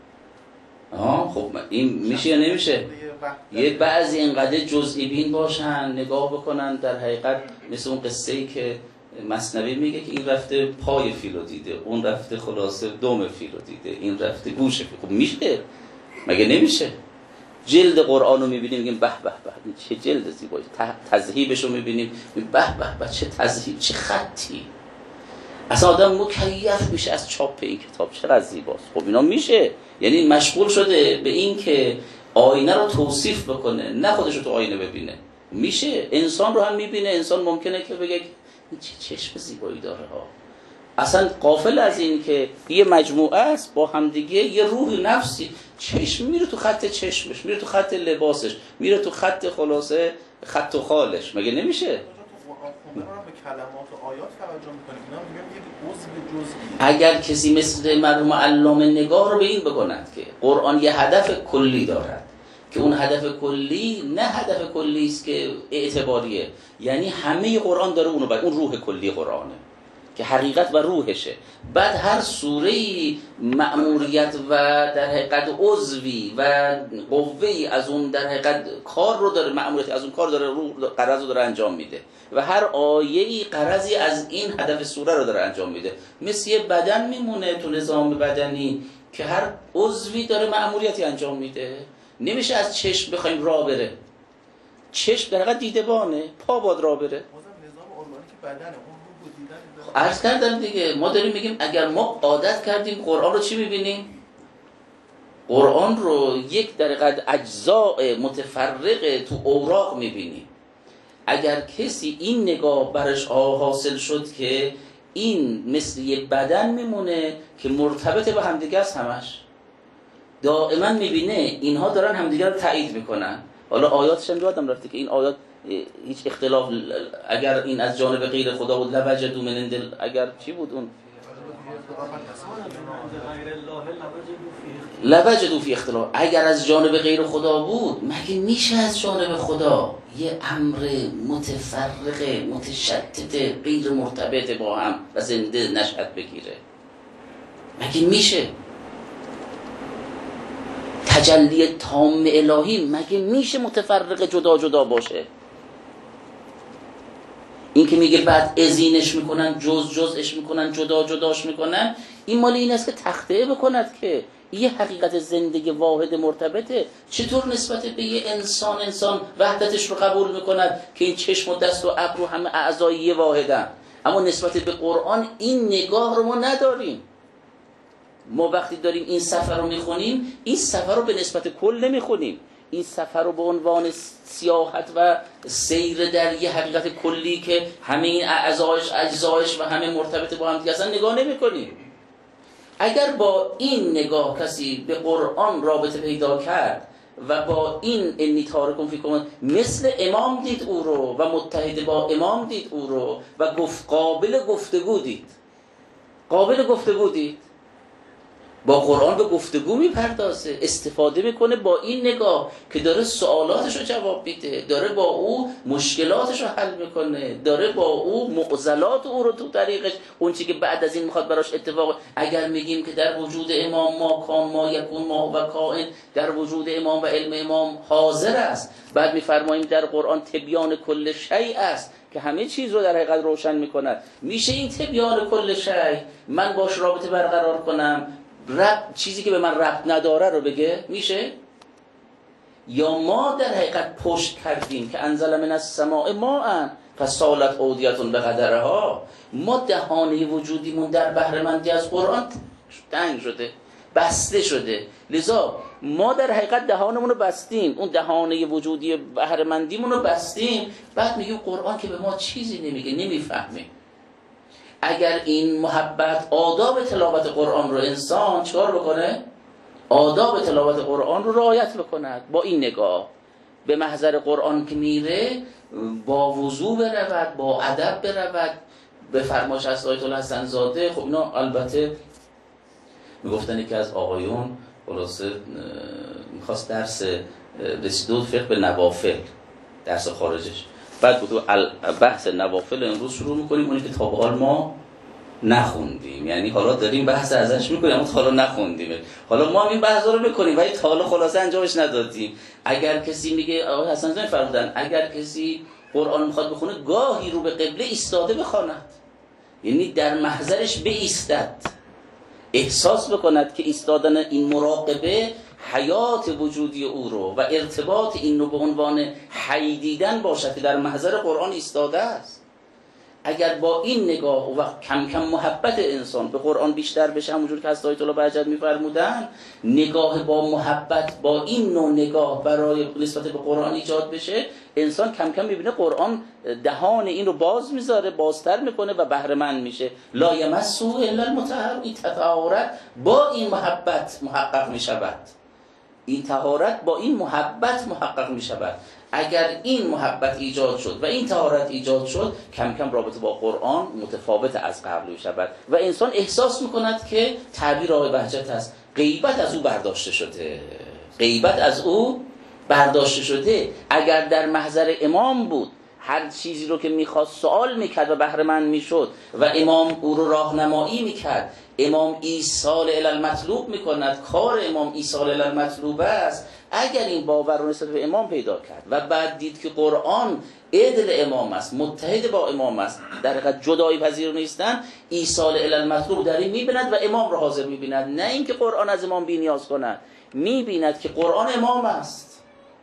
آها خب این میشه یا نمیشه؟ یه بعضی اینقدر جزئی بین باشن نگاه بکنن، در حقیقت مثل اون قصه‌ای که مثنوی میگه که این رفته پای فیل رو دیده، اون رفته خلاصه دم فیل رو دیده، این رفته گوش فیل. خب میشه؟ مگه نمیشه؟ جلد قرآن رو میبینیم میگیم به به به چه جلد زیبایی، تذهیبش رو میبینیم به به به چه تذهیب، چه خطی. اصلا آدم مکیف میشه از چاپ این کتاب، چقدر زیباست. خب اینا میشه، یعنی مشغول شده به این که آینه رو توصیف بکنه، نه خودش رو تو آینه ببینه. میشه انسان رو هم میبینه، انسان ممکنه که بگه این چه چشم زیبایی داره ها. اصلا غافل از این که یه مجموعه است با همدیگه، یه روح نفسی، چشم میره تو خط چشمش، میره تو خط لباسش، میره تو خط خلاصه خط و خالش. مگه نمیشه؟ به کلمات و آیات توجه میکنیم، اینا میگم یک عضو جزئی. اگر کسی مثل مرحوم علامه نگاه رو به این بکند که قرآن یه هدف کلی دارد، که اون هدف کلی نه هدف کلی است که اعتباریه، یعنی همه قرآن داره اونو، بعد اون روح کلی قرآنه که حقیقت و روحشه. بعد هر سوره‌ای مأموریت و در حقیقت عضوی و قوه‌ای از اون در حقیقت کار رو داره، مأموریت از اون کار داره، روح قرض رو داره انجام میده، و هر آیه‌ای قرضی از این هدف سوره رو داره انجام میده. مثل یه بدن میمونه تو نظام بدنی که هر عضوی داره مأموریتی انجام میده. نمیشه از چشم بخوایم راه بره، چشم در حقیقت دیدبانه، پا باد راه بره. نظام ارگانیک بدنه، اون روح و دیدن. عرض کردم دیگه، ما داریم میگیم اگر ما عادت کردیم قرآن رو چی میبینیم؟ قرآن رو یک در حقیقت اجزاء متفرقه تو اوراق میبینیم. اگر کسی این نگاه برش حاصل شد که این مثل یه بدن میمونه که مرتبط به همدیگه است، همش دائما میبینه اینها دارن همدیگه رو تایید میکنن. حالا آیاتش هم یادم رفته که این آیات هیچ اختلاف، اگر این از جانب غیر خدا بود لوجدوا من عند، اگر چی بود اون لوجدوا فی اختلاف، اگر از جانب غیر خدا بود مگه میشه از جانب خدا یه امر متفرق متشتت غیر مرتبط با هم و زنده نشأت بگیره؟ مگه میشه؟ تجلی تام الهی مگه میشه متفرق جدا جدا باشه؟ این که میگه بعد ازینش میکنن، جز جزش میکنن، جدا جداش میکنن، این مال این است که تخته بکند که یه حقیقت زندگی واحد مرتبطه. چطور نسبت به یه انسان انسان وحدتش رو قبول میکند که این چشم و دست و ابرو همه اعضای یه واحدن، اما نسبت به قرآن این نگاه رو ما نداریم. ما وقتی داریم این صفحه رو میخونیم، این صفحه رو به نسبت کل نمیخونیم، این صفحه رو به عنوان سیاحت و سیر در یه حقیقت کلی که همه این اعضایش اجزایش و همه مرتبط با هم دیگه اصلا نگاه نمی‌کنیم. اگر با این نگاه کسی به قرآن رابطه پیدا کرد و با این انی تارکم فیکم مثل امام دید او رو و متحد با امام دید او رو و گفت قابل گفتگو دید، قابل گفتگو دید، با قرآن به گفتگو میپردازه، استفاده میکنه با این نگاه که داره سوالاتش رو جواب میده، داره با او مشکلاتش رو حل میکنه، داره با او معضلات او رو تو طریقش، اون چی که بعد از این میخواد براش اتفاق. اگر میگیم که در وجود امام ما کان ما یکون ما و کائن، در وجود امام و علم امام حاضر است، بعد میفرماییم در قرآن تبیان کل شیء است که همه چیز رو در حقیقت روشن میکند. میشه این تبیان کل شیء من باش رابطه برقرار کنم، رب چیزی که به من ربط نداره رو بگه؟ میشه؟ یا ما در حقیقت پشت کردیم که انزل من السماء ماء فسالت اودیه بقدرها، ما دهانه وجودیمون در بهره‌مندی از قرآن تنگ شده، بسته شده، لذا ما در حقیقت دهانمون رو بستیم، اون دهانه وجودی بهره‌مندیمون رو بستیم، بعد میگیم قرآن که به ما چیزی نمیگه، نمیفهمیم. اگر این محبت آداب تلاوت قرآن رو انسان چکار بکنه؟ آداب تلاوت قرآن رو رعایت بکند. با این نگاه به محضر قرآن که میره با وضو برود، با ادب برود. به فرمایش از آیت الله حسن زاده، خب اینا البته میگفتن که از آقایون خلاصه میخواست درس رسیده فقه به نوافل، درس خارجش، بعد بود بحث نوافل امروز شروع میکنیم، اونی که تا به حال ما نخوندیم، یعنی حالا داریم بحث ازش میکنیم اما تا حالا نخوندیم، حالا ما هم این بحث رو میکنیم ولی تا حالا خلاصه انجامش ندادیم. اگر کسی میگه آقا حسن زاده فرمودن اگر کسی قرآن میخواد بخونه گاهی رو به قبله ایستاده بخواند، یعنی در محضرش بایستد، احساس بکند که ایستادن این مراقبه حیات وجودی او رو و ارتباط این رو به عنوان حی دیدن باشد که در محضر قرآن ایستاده است. اگر با این نگاه و کم کم محبت انسان به قرآن بیشتر بشه، همونجور که از آیت الله بهجت می‌فرمودن، نگاه با محبت با این نوع نگاه برای نسبت به قرآن ایجاد بشه، انسان کم کم می‌بینه قرآن دهان این رو باز میذاره، بازتر میکنه و بهره مند میشه. لا یمسه الا المطهر. این طهارت با این محبت محقق میشود، این طهارت با این محبت محقق میشود. اگر این محبت ایجاد شد و این طهارت ایجاد شد، کم کم رابطه با قرآن متفاوت از قبل میشود و انسان احساس میکند که تعبیر آقای بهجت است، غیبت از او برداشته شده، غیبت از او برداشته شده. اگر در محضر امام بود، هر چیزی رو که میخواست سوال میکرد و بهره مند میشد و امام او رو راهنمایی میکرد، امام ایصال الی المطلوب میکند، کار امام ایصال الی المطلوب است. اگر این باور رو نسبت به امام پیدا کرد و بعد دید که قرآن عدل امام است، متحد با امام است، در حقیقت جدایی پذیر نیستن، ایصال الی المطلوب در این میبیند و امام رو حاضر میبیند، نه اینکه قرآن از امام بی نیاز کند، میبیند که قرآن امام است،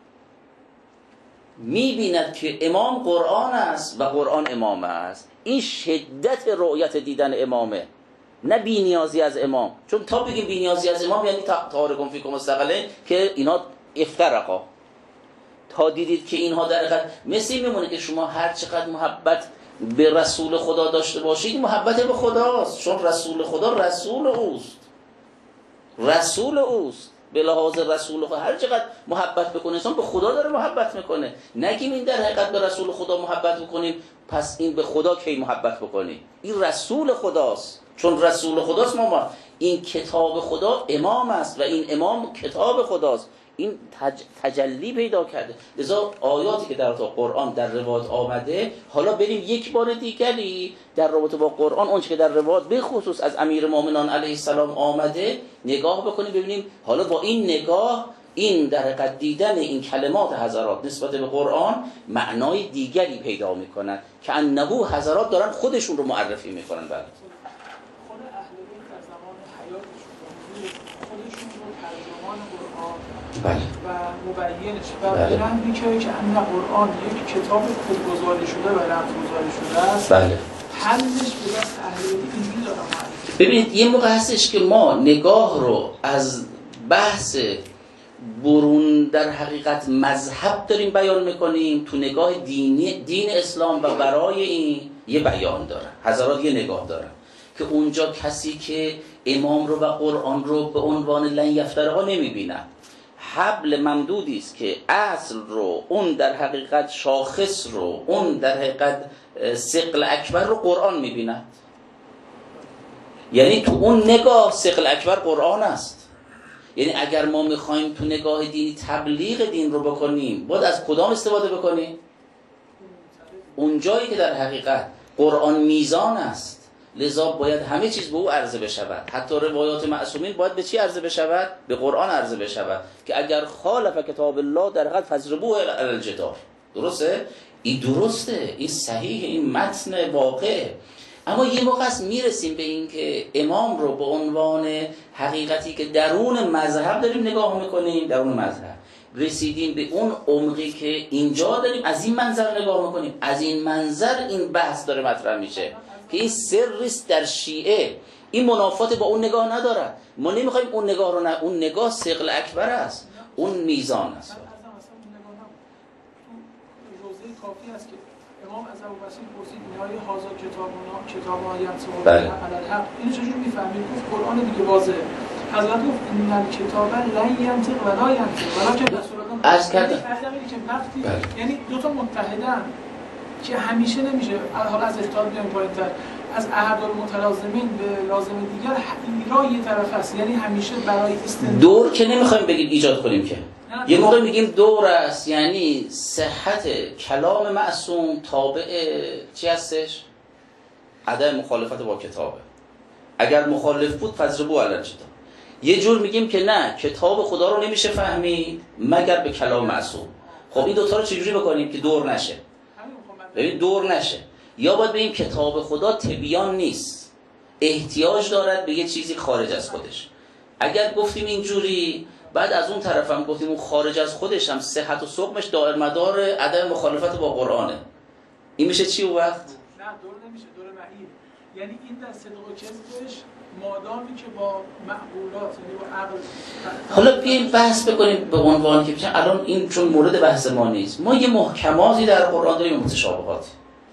میبیند که امام قرآن است و قرآن امام است. این شدت رؤیت دیدن امامه، نه بی نیازی از امام. چون تا بگیم بی نیازی از امام یعنی تارکم فیکم مستقله که اینا افترقا. تا دیدید که اینها در حقیقت مثل میمونه که شما هر چقدر محبت به رسول خدا داشته باشید، محبت به خداست، چون رسول خدا رسول اوست، رسول اوست. به لحاظ رسول خدا هر چقدر محبت بکنه انسان به خدا داره محبت میکنه. نگیم این در حقیقت به رسول خدا محبت بکنیم پس این به خدا کی محبت بکنیم. این رسول خداست، چون رسول خداست. ما این کتاب خدا امام است و این امام کتاب خداست. این تج... تجلی پیدا کرده. لذا آیاتی که در قرآن در روایات آمده، حالا بریم یک بار دیگری در رابطه با قرآن اون چه که در روایات به خصوص از امیرالمومنین علیه السلام آمده نگاه بکنیم، ببینیم حالا با این نگاه، این در حقیقت دیدن این کلمات حضرات نسبت به قرآن معنای دیگری پیدا میکنن که انه حضرات دارن خودشون رو معرفی میکنن. بعد خود اهل بیت در زمان حیاتشون خودشون رو ترجمان قرآن بله. و مبینش و به رنگی که که ان قرآن یک کتاب خودگذاری شده و رمزگذاری شده است. بله. حلش به دست اهل بیت اینجوری دارم معرفی. ببینید یه موقع هستش که ما نگاه رو از بحث برون در حقیقت مذهب داریم بیان میکنیم تو نگاه دینی دین اسلام و برای این یه بیان دارن حضرات، یه نگاه دارن که اونجا کسی که امام رو و قرآن رو به عنوان لن یفترها نمیبینن، حبل ممدودی است که اصل رو، اون در حقیقت شاخص رو، اون در حقیقت ثقل اکبر رو قرآن میبیند. یعنی تو اون نگاه ثقل اکبر قرآن است. یعنی اگر ما میخوایم تو نگاه دینی تبلیغ دین رو بکنیم، باید از کدام استفاده بکنیم؟ اون جایی که در حقیقت قرآن میزان است، لذا باید همه چیز به او عرضه بشود. حتی روایات معصومین باید به چی عرضه بشود؟ به قرآن عرضه بشود که اگر خالف کتاب الله در حقیقت فضربوه علی الجدار. درسته؟ این درسته، این صحیح، این متن واقعه. اما یه موقع است میرسیم به این که امام رو به عنوان حقیقتی که درون مذهب داریم نگاه میکنیم، درون مذهب رسیدیم به اون عمقی که اینجا داریم از این منظر نگاه میکنیم. از این منظر این بحث داره مطرح میشه که این سریست در شیعه، این منافات با اون نگاه نداره. ما نمیخوایم اون نگاه رو، نه، اون نگاه ثقل اکبر است، اون میزان است. کافی است که امام از ابوبکر پرسید نهای هازا کتابنا کتابنا ینصف بله. علی الحق، اینو چجوری میفهمید؟ گفت قرآن دیگه واضحه حضرت گفت این الکتاب لا ینطق ولا ینطق ولکن رسول الله از کرده که وقتی یعنی دو تا متحدن که همیشه نمیشه حالا از اختلاف بیان پایین‌تر از احد المتلازمین به لازم دیگر ایرا یه طرف هست، یعنی همیشه برای استناد دور که نمیخوایم بگیم ایجاد کنیم که یه موقع میگیم دور است، یعنی صحت کلام معصوم تابع چی هستش؟ عدم مخالفت با کتابه. اگر مخالف بود فضربو علی الجدال. یه جور میگیم که نه، کتاب خدا رو نمیشه فهمید مگر به کلام معصوم. خب این دوتا رو چجوری بکنیم که دور نشه؟ ببین دور نشه، یا باید بگیم کتاب خدا تبیان نیست، احتیاج دارد به یه چیزی خارج از خودش. اگر گفتیم اینجوری، بعد از اون طرف هم گفتیم اون خارج از خودش هم صحت و سقمش دائر مدار عدم مخالفت با قرآنه. این میشه چی اون وقت؟ نه دور نمیشه، دور معین. یعنی این در صدق و کذبش مادامی که با معقولات یعنی با عقل. حالا بیایم بحث بکنیم به عنوان که بچن الان این چون مورد بحث ما نیست، ما یه محکماتی در قرآن داریم، متشابهاتی.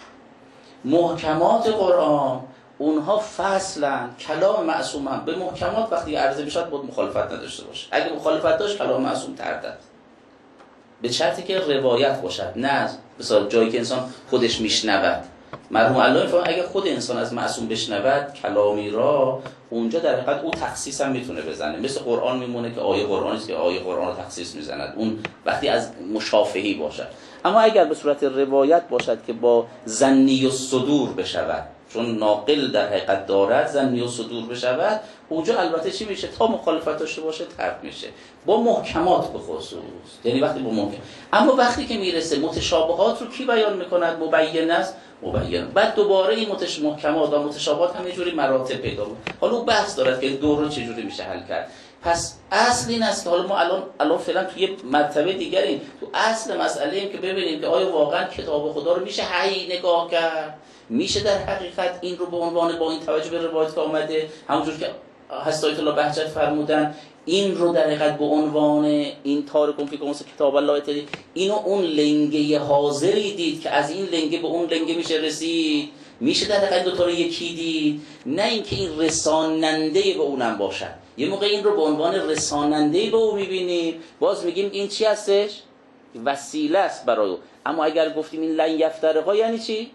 محکمات قرآن اونها فصلن، کلام معصوم هم به محکمات وقتی عرضه میشد بود مخالفت نداشته باشه. اگه مخالفت داشت کلام معصوم تردد، به شرطی که روایت باشد، نه مثلا جایی که انسان خودش میشنود. مرحوم علامه میفهمن اگه خود انسان از معصوم بشنود کلامی را، اونجا در حقیقت او تخصیص هم میتونه بزنه. مثل قرآن میمونه که آیه قرآنی است که آیه قرآن رو تخصیص میزند، اون وقتی از مشافهی باشد. اما اگر به صورت روایت باشد که با ظنی و صدور بشود، چون ناقل در حقیقت دارد ظنی و صدور بشود، اونجا البته چی میشه؟ تا مخالفت داشته باشه ترک میشه، با محکمات به خصوص. یعنی وقتی با محکم، اما وقتی که میرسه متشابهات رو کی بیان میکند؟ مبین است، مبین. بعد دوباره این متش... محکمات و متشابهات هم یه جوری مراتب پیدا کنه. حالا بحث دارد که دور رو چجوری میشه حل کرد. پس اصل این است که حالا ما الان الان فعلا تو یه مرتبه دیگریم، تو اصل مسئله ایم که ببینیم که آیا واقعا کتاب خدا رو میشه حی نگاه کرد؟ میشه در حقیقت این رو به عنوان با این توجه به روایت که آمده، همونجور که حضرت آیت الله بهجت فرمودن، این رو در حقیقت به عنوان این تارکون فی کمس کتاب الله تعالی، اینو اون لنگه حاضری دید که از این لنگه به اون لنگه میشه رسید، میشه در حقیقت دو تا رو یکی دید، نه اینکه این رساننده به اونم باشد. یه موقع این رو به عنوان رساننده به اون میبینیم، باز میگیم این چی هستش؟ وسیله است برای او. اما اگر گفتیم این لن یفترقا یعنی چی؟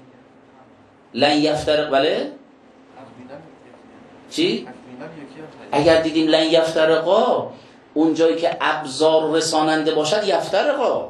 لن یفترق بله؟ چی؟ اگر دیدیم لن یفترقا، اون جایی که ابزار رساننده باشد یفترقا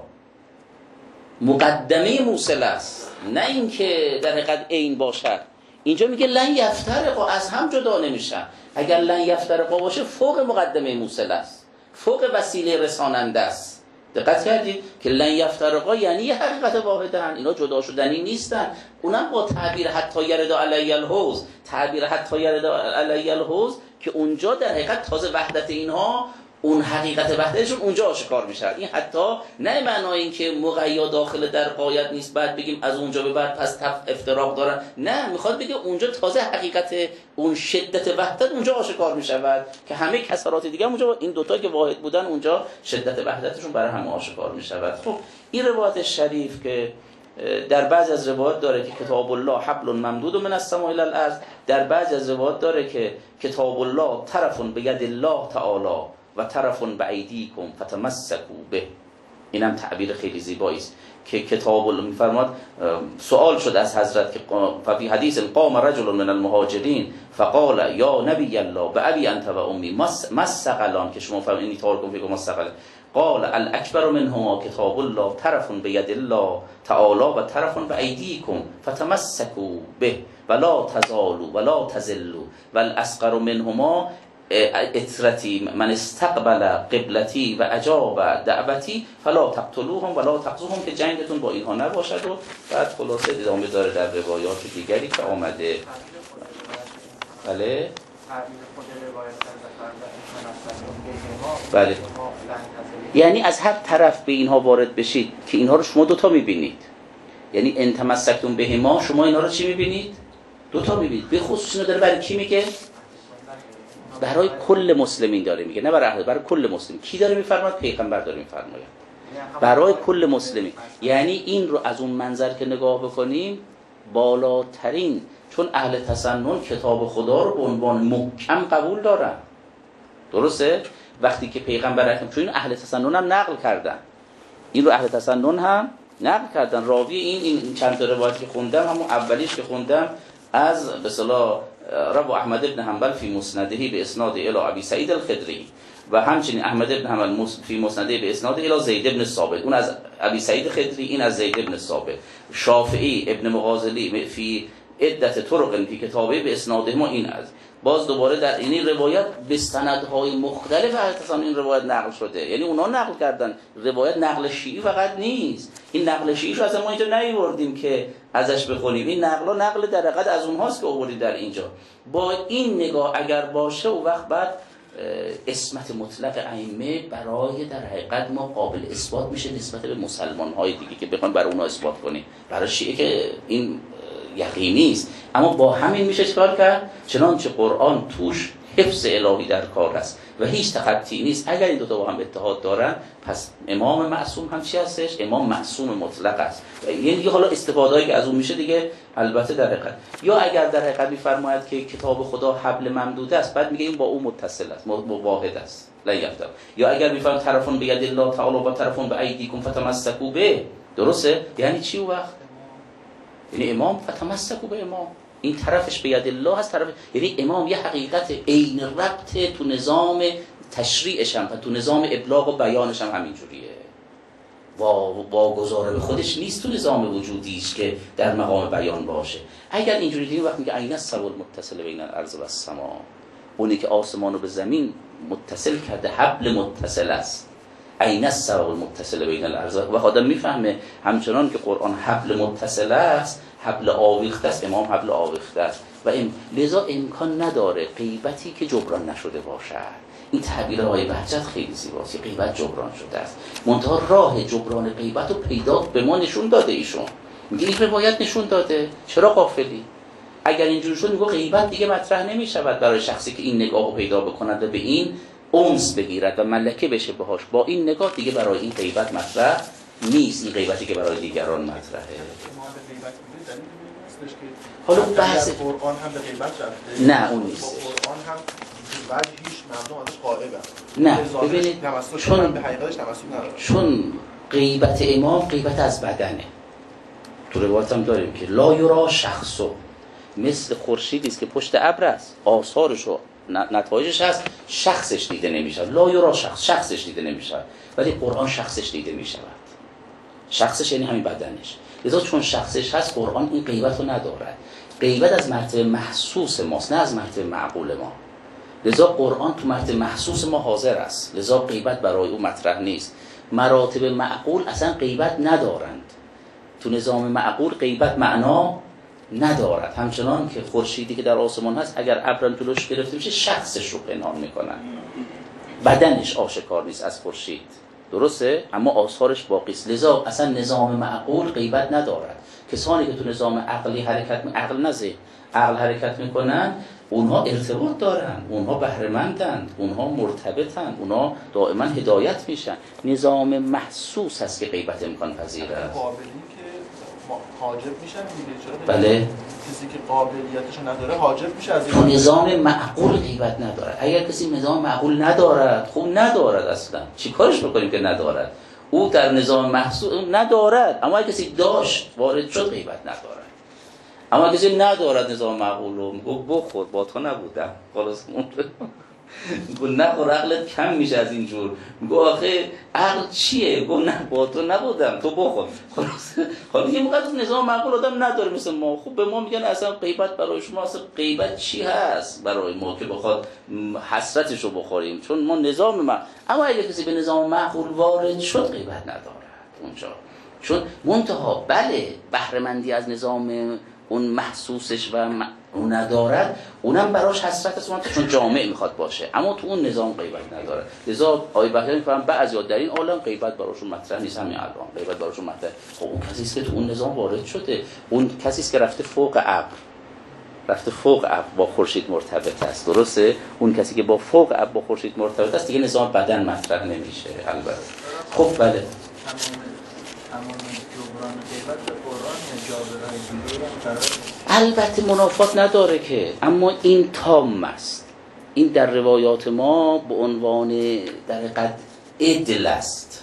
مقدمه موصل است، نه اینکه در حقیقت عین باشد. اینجا میگه لن یفترقا، از هم جدا نمیشن. اگر لن یفترقا باشه فوق مقدمه موصل است، فوق وسیله رساننده است. دقت کردید که لن یفترقا یعنی یه حقیقت واحدن، اینا جدا شدنی نیستن. اونم با تعبیر حتی یرد علی الحوض، تعبیر حتی یرد علی الحوض که اونجا در حقیقت تازه وحدت اینها، اون حقیقت وحدتشون اونجا آشکار میشه. این حتی نه معنای این که مقید داخل در قایت نیست بعد بگیم از اونجا به بعد پس افتراق دارن، نه، میخواد بگه اونجا تازه حقیقت اون شدت وحدت اونجا آشکار میشود که همه کسرات دیگه اونجا این دوتا که واحد بودن اونجا شدت وحدتشون برای همه آشکار میشود. خب این روایت شریف که در بعضی از روایات داره که کتاب الله حبل ممدود من السماء الی الارض، در بعضی از روایات داره که کتاب الله طرف بید الله تعالی و طرف بعیدیکم فتمسکوا به. اینم تعبیر خیلی زیبایی است که کتاب الله میفرماد. سوال شد از حضرت که فی حدیث قام رجل من المهاجرین فقال یا نبی الله بأبی انت و امی ما الثقلان، که شما فهمیدین تارکم فیکم الثقلان، قال الاکبر منهما کتاب الله طرف بید الله تعالی و طرف بعیدیکم فتمسکوا به ولا تزالوا ولا تزلوا والاصغر منهما اطرتی من استقبل قبلتی و اجاب دعوتی فلا تقتلوهم ولا تقتلوهم، که جنگتون با اینها نباشد. و بعد خلاصه ادامه داره در روایات دیگری که آمده. بله بله، یعنی از هر طرف به اینها وارد بشید که اینها رو شما دوتا میبینید. یعنی ان تمسکتم بهما، شما اینها رو چی میبینید؟ دوتا میبینید. به خصوص اینو داره برای کی میگه؟ برای کل مسلمین داره میگه، نه برای برای کل مسلمین. کی داره میفرماید؟ پیغمبر داره میفرماید برای کل مسلمین. یعنی این رو از اون منظر که نگاه بکنیم بالاترین، چون اهل تسنن کتاب خدا رو به عنوان محکم قبول دارن. درسته؟ وقتی که پیغمبر اکرم، چون اهل تسنن هم نقل کردن، این رو اهل تسنن هم نقل کردن. راوی این این چند تا روایت که خوندم، همون اولیش که خوندم از به اصطلاح رواه احمد بن حنبل فی مسنده به اسناد الی ابی سعید الخدری و همچنین احمد بن حنبل فی مسنده به اسناد الی زید بن ثابت، اون از ابی سعید خدری، این از زید بن ثابت. شافعی ابن مغازلی فی عدت طرق فی کتابه به اسناده ما، این از باز دوباره در این روایت به سندهای مختلف اصلا این روایت نقل شده، یعنی اونا نقل کردن. روایت نقل شیعی فقط نیست، این نقل شیعی رو اصلا ما اینجا نیاوردیم که ازش بخونیم، این نقل نقل در حقیقت از اونهاست که آوردیم در اینجا. با این نگاه اگر باشه و وقت بعد اسمت مطلق ائمه برای در حقیقت ما قابل اثبات میشه نسبت به مسلمان های دیگه که بخوایم برای اونها اثبات کنیم. برای شیعه که این یقینی است، اما با همین میشه چیکار کرد؟ چنانچه قرآن توش حفظ الهی در کار است و هیچ تخطی نیست. اگر این دو تا با هم اتحاد دارن، پس امام معصوم هم چی هستش؟ امام معصوم مطلق است. یعنی دیگه حالا استفاده‌ای که از اون میشه دیگه البته در حقیقت، یا اگر در حقیقت میفرماید که کتاب خدا حبل ممدود است، بعد میگه این با اون متصل است، واحد است، لا یفتر. یا اگر میفرماید طرفون بید الله تعالی و طرفون به ایدیکم فتمسکوا به، درسته؟ یعنی چی اون وقت؟ یعنی امام فتمسکوا به امام، این طرفش به ید الله هست، طرف یعنی امام یه حقیقت عین ربط تو نظام تشریعش هم و تو نظام ابلاغ و بیانش هم همینجوریه. با واگذار به خودش نیست تو نظام وجودیش که در مقام بیان باشه. اگر اینجوری دیدیم وقت میگه عین السوا المتصل بین الارض و السما، اونی که آسمان رو به زمین متصل کرده، حبل متصل است. عین السوا المتصل بین الارض، و آدم میفهمه همچنان که قرآن حبل متصل است، حبل آویخته است، امام حبل آویخته است و ام... لذا امکان نداره غیبتی که جبران نشده باشد. این تعبیر آقای بهجت خیلی زیباست، که غیبت جبران شده است. منتها راه جبران غیبت رو پیدا به ما نشون داده ایشون. میگه این روایت نشون داده، چرا غافلی؟ اگر اینجوری شد میگه غیبت دیگه مطرح نمیشود برای شخصی که این نگاه رو پیدا بکند و به این انس بگیرد و ملکه بشه باهاش. با این نگاه دیگه برای این غیبت مطرح نیست، این غیبتی که برای دیگران مطرحه. حالا بحث قرآن هم به غیبت رفته؟ نه اون نیست. قرآن هم وجهش مردم ازش غائبه. نه ببینید، چون به حقیقتش تمسک نداره. چون غیبت امام غیبت از بدنه. تو روایت هم داریم که لا یرا شخصو، مثل خورشیدی است که پشت ابر است، آثارش و نتایجش هست، شخصش دیده نمیشه. لا یرا شخص، شخصش دیده نمیشه، ولی قرآن شخصش دیده میشه. شخصش یعنی همین بدنش. لذا چون شخصش هست، قرآن این غیبت رو نداره. غیبت از مرتبه محسوس ماست، نه از مرتبه معقول ما. لذا قرآن تو مرتبه محسوس ما حاضر است، لذا غیبت برای او مطرح نیست. مراتب معقول اصلا غیبت ندارند. تو نظام معقول غیبت معنا ندارد. همچنان که خورشیدی که در آسمان هست، اگر ابرم جلوش گرفته میشه، شخصش رو پنهان میکنن، بدنش آشکار نیست از خورشید، درسته؟ اما آثارش باقی است. لذا اصلا نظام معقول غیبت ندارد. کسانی که تو نظام عقلی حرکت می عقل نزه عقل حرکت میکنن، اونها ارتباط دارن، اونها بهره‌مندند، اونها مرتبطن، اونها دائما هدایت میشن. نظام محسوس هست که غیبت امکان پذیر است. قابلی که حاجب میشن دیگه، چرا؟ بله. کسی که قابلیتش نداره حاجب میشه از تو نظام معقول غیبت نداره. اگر کسی نظام معقول ندارد، خب ندارد اصلا. چیکارش بکنیم که ندارد؟ او در نظام محسوس ندارد، اما اگه کسی داشت وارد شد غیبت ندارد. اما کسی ندارد نظام معقول رو، میگه بخور با تو نبودم، خلاص میگه نخور عقلت کم میشه از اینجور. میگه آخه عقل چیه؟ گفت نه با تو نبودم، تو بخور. خلاص حالا یه موقع نظام معقول آدم نداره مثل ما. خب به ما میگن اصلا غیبت برای شما، اصلا غیبت چی هست برای ما که بخواد حسرتش رو بخوریم؟ چون ما نظام ما. اما اگه کسی به نظام معقول وارد شد غیبت نداره اونجا، چون منتها بله بهره‌مندی از نظام اون محسوسش و اون ندارد، اونم براش حسرت است، چون جامع میخواد باشه، اما تو اون نظام غیبت نداره. لذا آیه بحث میفهمن بعضیا در این عالم غیبت براشون مطرح نیست. همین الان غیبت براشون مطرح. خب اون کسی است که تو اون نظام وارد شده، اون کسی است که رفته فوق ابر، رفته فوق ابر با خورشید مرتبط است، درسته؟ اون کسی که با فوق ابر با خورشید مرتبط است دیگه نظام بدن مطرح نمیشه. البته خب بله البته منافات نداره که، اما این تام است، این در روایات ما به عنوان در حقیقت عدل است،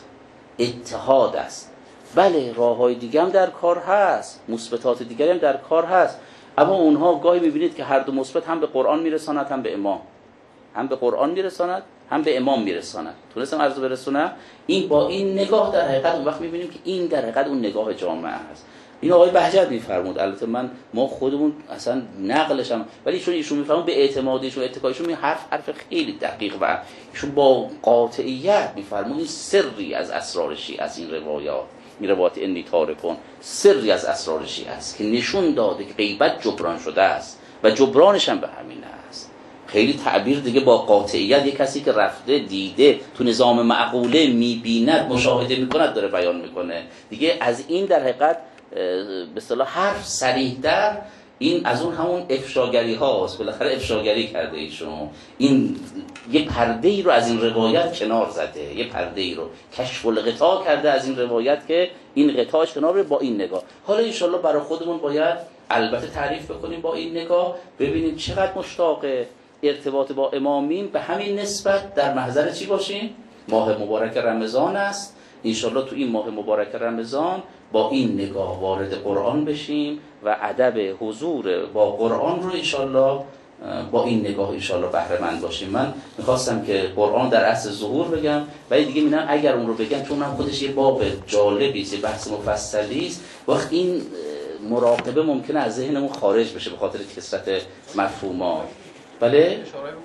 اتحاد است. بله راههای دیگه هم در کار هست، مثبتات دیگری هم در کار هست، اما اونها گاهی میبینید که هر دو مثبت هم به قرآن میرساند هم به امام، هم به قرآن میرساند هم به امام میرساند. تونستم عرض برسونم؟ این با این نگاه در حقیقت اون وقت میبینیم که این در حقیقت اون نگاه جامعه است. این آقای بهجت میفرمود، البته من ما خودمون اصلا نقلش هم، ولی چون ایشون میفرمود به اعتمادیشون و اتکایشون، این حرف حرف خیلی دقیق و ایشون با قاطعیت میفرمود این سری از اسرار شیعه از این روایات، این روایات انی تارکون سری از اسرار شیعه است که نشون داده که غیبت جبران شده است و جبرانش هم به همین است. خیلی تعبیر دیگه با قاطعیت یک کسی که رفته دیده تو نظام معقوله میبیند مشاهده میکند داره بیان میکنه دیگه. از این در حقیقت به اصطلاح حرف صریح‌تر این از اون همون افشاگری هاست. بالاخره افشاگری کرده ایشون، این یه پرده ای رو از این روایت کنار زده، یه پرده ای رو کشف الغطا کرده از این روایت که این غطاش کنار با این نگاه. حالا ان شاءالله برای خودمون باید البته تعریف بکنیم با این نگاه، ببینیم چقدر مشتاق ارتباط با امامیم، به همین نسبت در محضر چی باشیم؟ ماه مبارک رمضان است، ان شاءالله تو این ماه مبارک رمضان با این نگاه وارد قرآن بشیم و ادب حضور با قرآن رو ان شاءالله با این نگاه ان شاءالله بهره مند باشیم. من میخواستم که قرآن در اصل ظهور بگم، ولی دیگه میگم اگر اون رو بگم چون هم خودش یه باب جالبی است، بحث مفصلی است، وقت این مراقبه ممکنه از ذهنمون خارج بشه به خاطر کثرت مفهومات. بله؟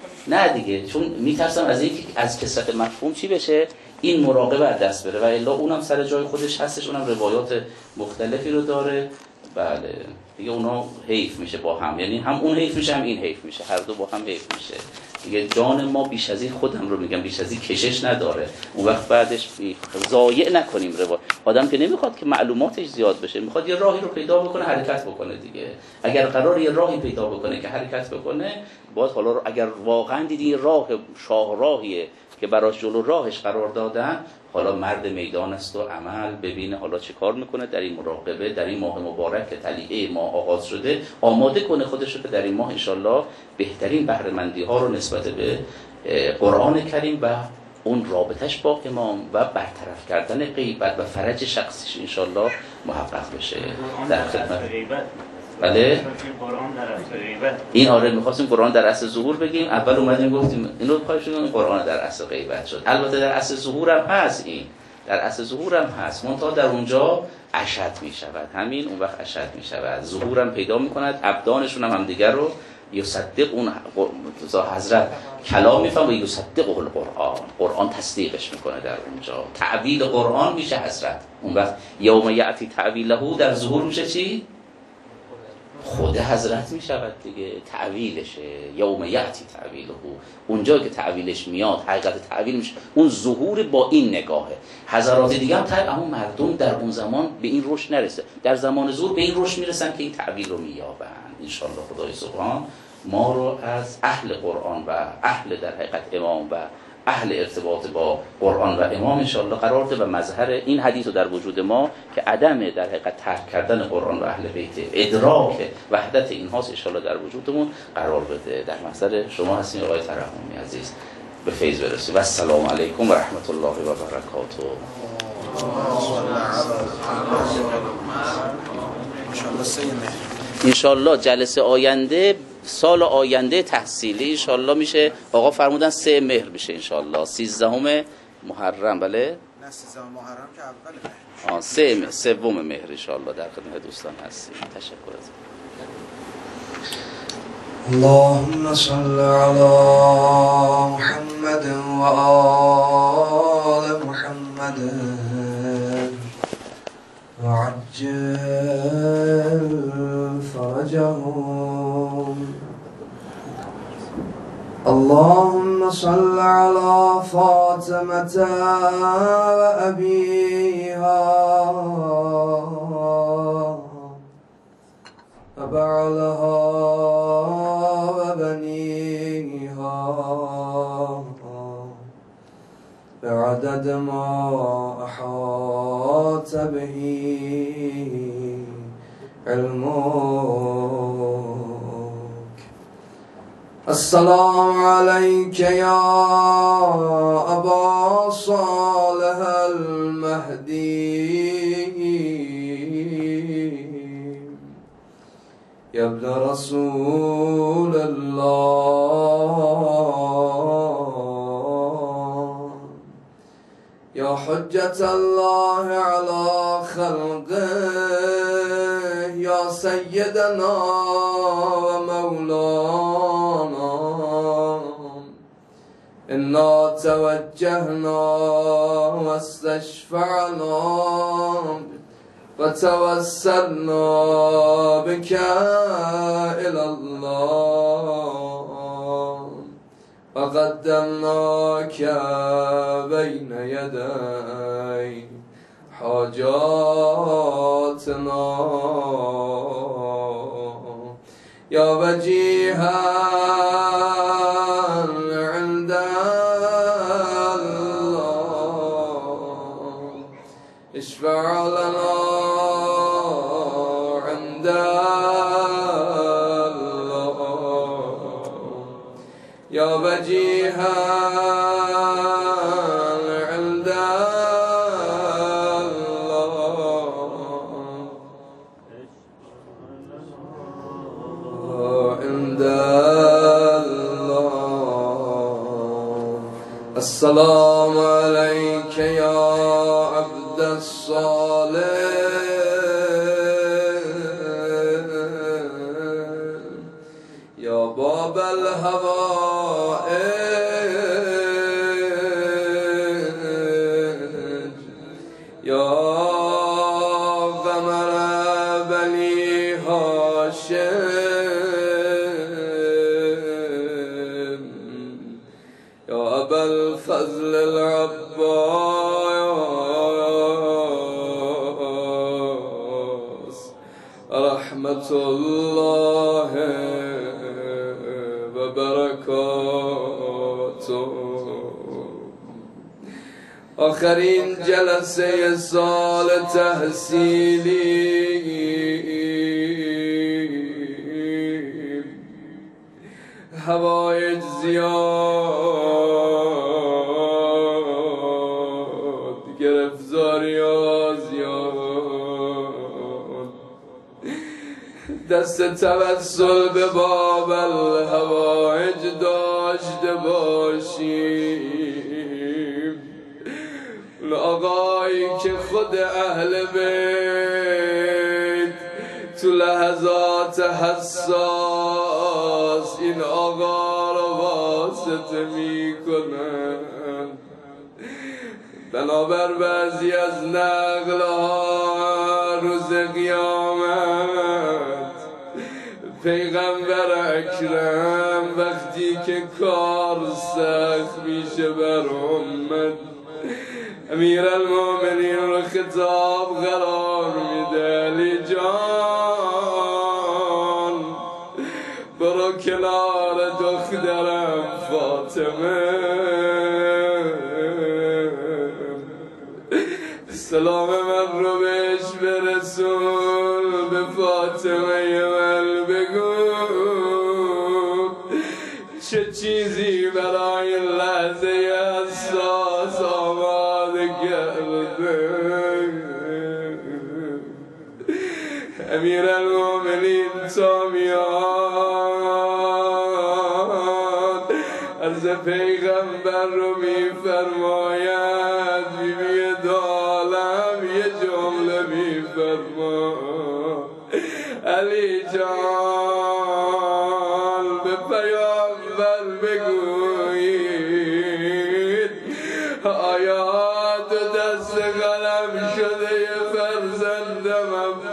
نه دیگه، چون میترسم از اینکه از کثرت مفهوم چی بشه، این مراقبه از دست بره و الا اونم سر جای خودش هستش، اونم روایات مختلفی رو داره. بله دیگه اونا حیف میشه با هم، یعنی هم اون حیف میشه هم این حیف میشه، هر دو با هم حیف میشه دیگه. جان ما بیش از این، خودم رو میگم، بیش از این کشش نداره. اون وقت بعدش ضایع نکنیم روایت. آدم که نمیخواد که معلوماتش زیاد بشه، میخواد یه راهی رو پیدا بکنه حرکت بکنه دیگه. اگر قرار یه راهی پیدا بکنه که حرکت بکنه، باید حالا اگر واقعا دیدی راه شاهراهیه که براش جلو راهش قرار دادن، حالا مرد میدان است و عمل ببینه حالا چه کار میکنه در این مراقبه، در این ماه مبارک که طلیعه ماه آغاز شده، آماده کنه خودش رو که در این ماه انشالله بهترین بهره مندی ها رو نسبت به قرآن کریم و اون رابطش با امام و برطرف کردن غیبت و فرج شخصیش انشالله محقق بشه. در خدمت بله این آره می‌خواستیم قرآن در اصل ظهور بگیم، اول اومدیم گفتیم اینو کارش شد، قرآن در اصل غیبت شد. البته در اصل ظهور هم هست، این در اصل ظهور هم هست، منتها در اونجا اشد میشود، همین اون وقت اشد میشود، ظهور هم پیدا میکند، ابدانشون هم همدیگر رو یصدق، اون حضرت کلام میفهم و یصدق القرآن، قرآن تصدیقش میکنه در اونجا، تعویل قرآن میشه حضرت. اون وقت یوم یأتی تعویله در ظهور میشه چی؟ خود حضرت می شود دیگه، تعویلشه، یوم یأتی تعویله، اونجا که تعویلش میاد حقیقت تعویل میشه، اون ظهور با این نگاهه. حضرات دیگه هم تعویل، اما مردم در اون زمان به این رشد نرسه، در زمان ظهور به این رشد میرسن که این تعویل رو مییابن. انشالله خدای سبحان ما رو از اهل قرآن و اهل در حقیقت امام و اهل ارتباط با قرآن و امام انشاءالله قرار ده و مظهر این حدیث رو در وجود ما که عدم در حقیقت ترک کردن قرآن و اهل بیت، ادراک وحدت اینهاست انشاءالله در وجودمون قرار بده. در محضر شما هستیم آقای ترحمی عزیز، به فیض برسید و السلام علیکم و رحمت الله و برکاته. انشاءالله جلسه آینده سال آینده تحصیلی انشاءالله میشه، آقا فرمودن سه مهر میشه انشاءالله، سیزدهم محرم. بله نه سیزدهم محرم که اول مهر، آه سه مهر، سوم مهر انشاءالله در خدمت دوستان هستیم. تشکر از اللهم صل على محمد و آل محمد و عجل فرجهم. اللهم صل على فاطمة وأبيها وبعلها وبنيها بعدد ما أحاط به علمك. السلام عليك يا أبا صالح المهدي يا ابن رسول الله يا حجة الله على خلقه يا سيدنا ومولانا إنا توجهنا واستشفعنا وتوسلنا بك إلى الله وقدمناك بين يدي حاجاتنا يا وجيها عند الله اشفع لنا عند الله يا وجيها عند الله عند الله السلام عليك يا عبد الصالح يا باب الهوائج يا قمر بني هاشم يا أبا الفضل العباس رحمة الله وبركاته آخرین جلسه سال تحصیلی حوایج زیاد گرفتاری ها زیاد دست توسل به باب الحوایج داشته باشیم آقایی که خود اهل بیت تو لحظات حساس این آقا رو واسطه میکنن بنابر بعضی از نقلها روز قیامت پیغمبر اکرم وقتی که کار سخت میشه بر امت امیر المومنین رو خطاب قرار میده علی جان برو کنار دخترم فاطمه سلام من رو بهش برسون به فاطمه من بگو چه چیزی برای لحظه حساس آماده کرده امیر المومنین تا میاد عرض پیغمبر رو میفرماید بیبی دالم یه جمله میفرماید علی جان به پیامبر بگویید آیا دو دست قلم شده یه فرزندم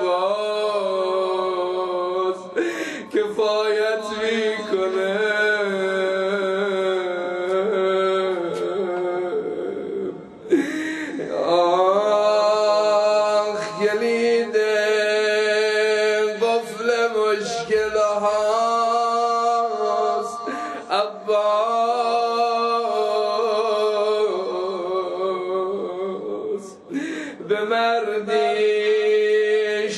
عباس کفایت میکنه آخ گلیده قفل مشکل هاست عباس به مردی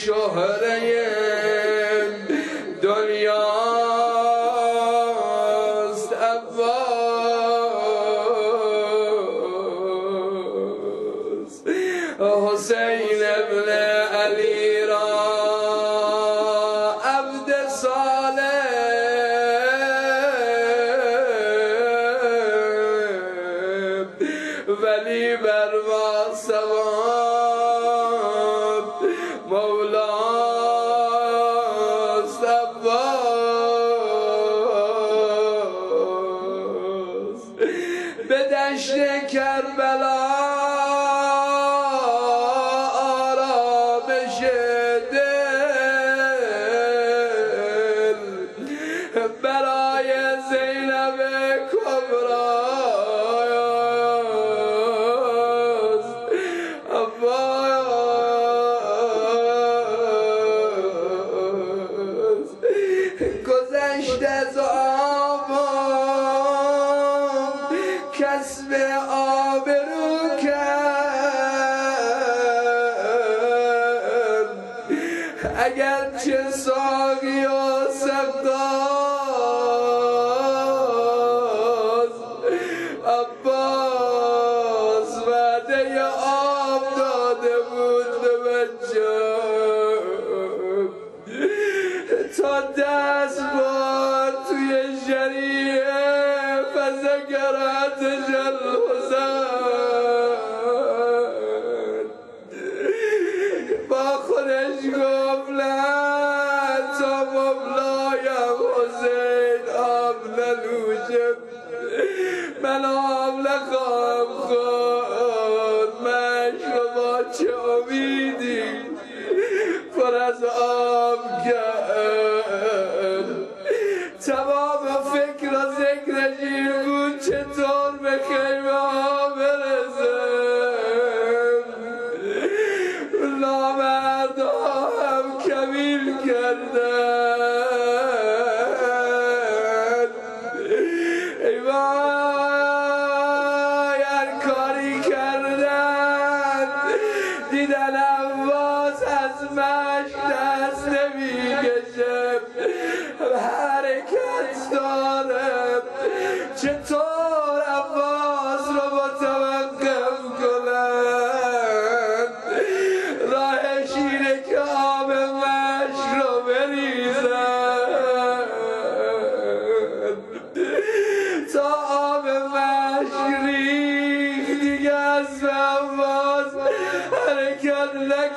شهره دنیا ولی بر مقصبان مولاست عباس به دشت کربلا آرامش دل برای زینب کبراست عباس گذشت از آبان کسب آبرو کرد اگرچه ساقی و سقاز عباس وعده آب داده بود به بچه تا دست بار توی شریعه فذکرت الحسین با خودش گفت نه تا مولایم حسین آب ننوشم من آب نخواهم خورد مشک رو با چه امیدی پر از آب کرد تمام فکر و ذکرش این بود چطور به خیمه ها برسم نامردها هم کمیل کردن ای وای هر کاری کردن دیدن عباس از مشک دست نمیکشه حرکت داره چطور عباس رو متوقف کنند راهش اینه که آب مشک رو بریزن تا آب مشک ریخت دیگه از عباس حرکت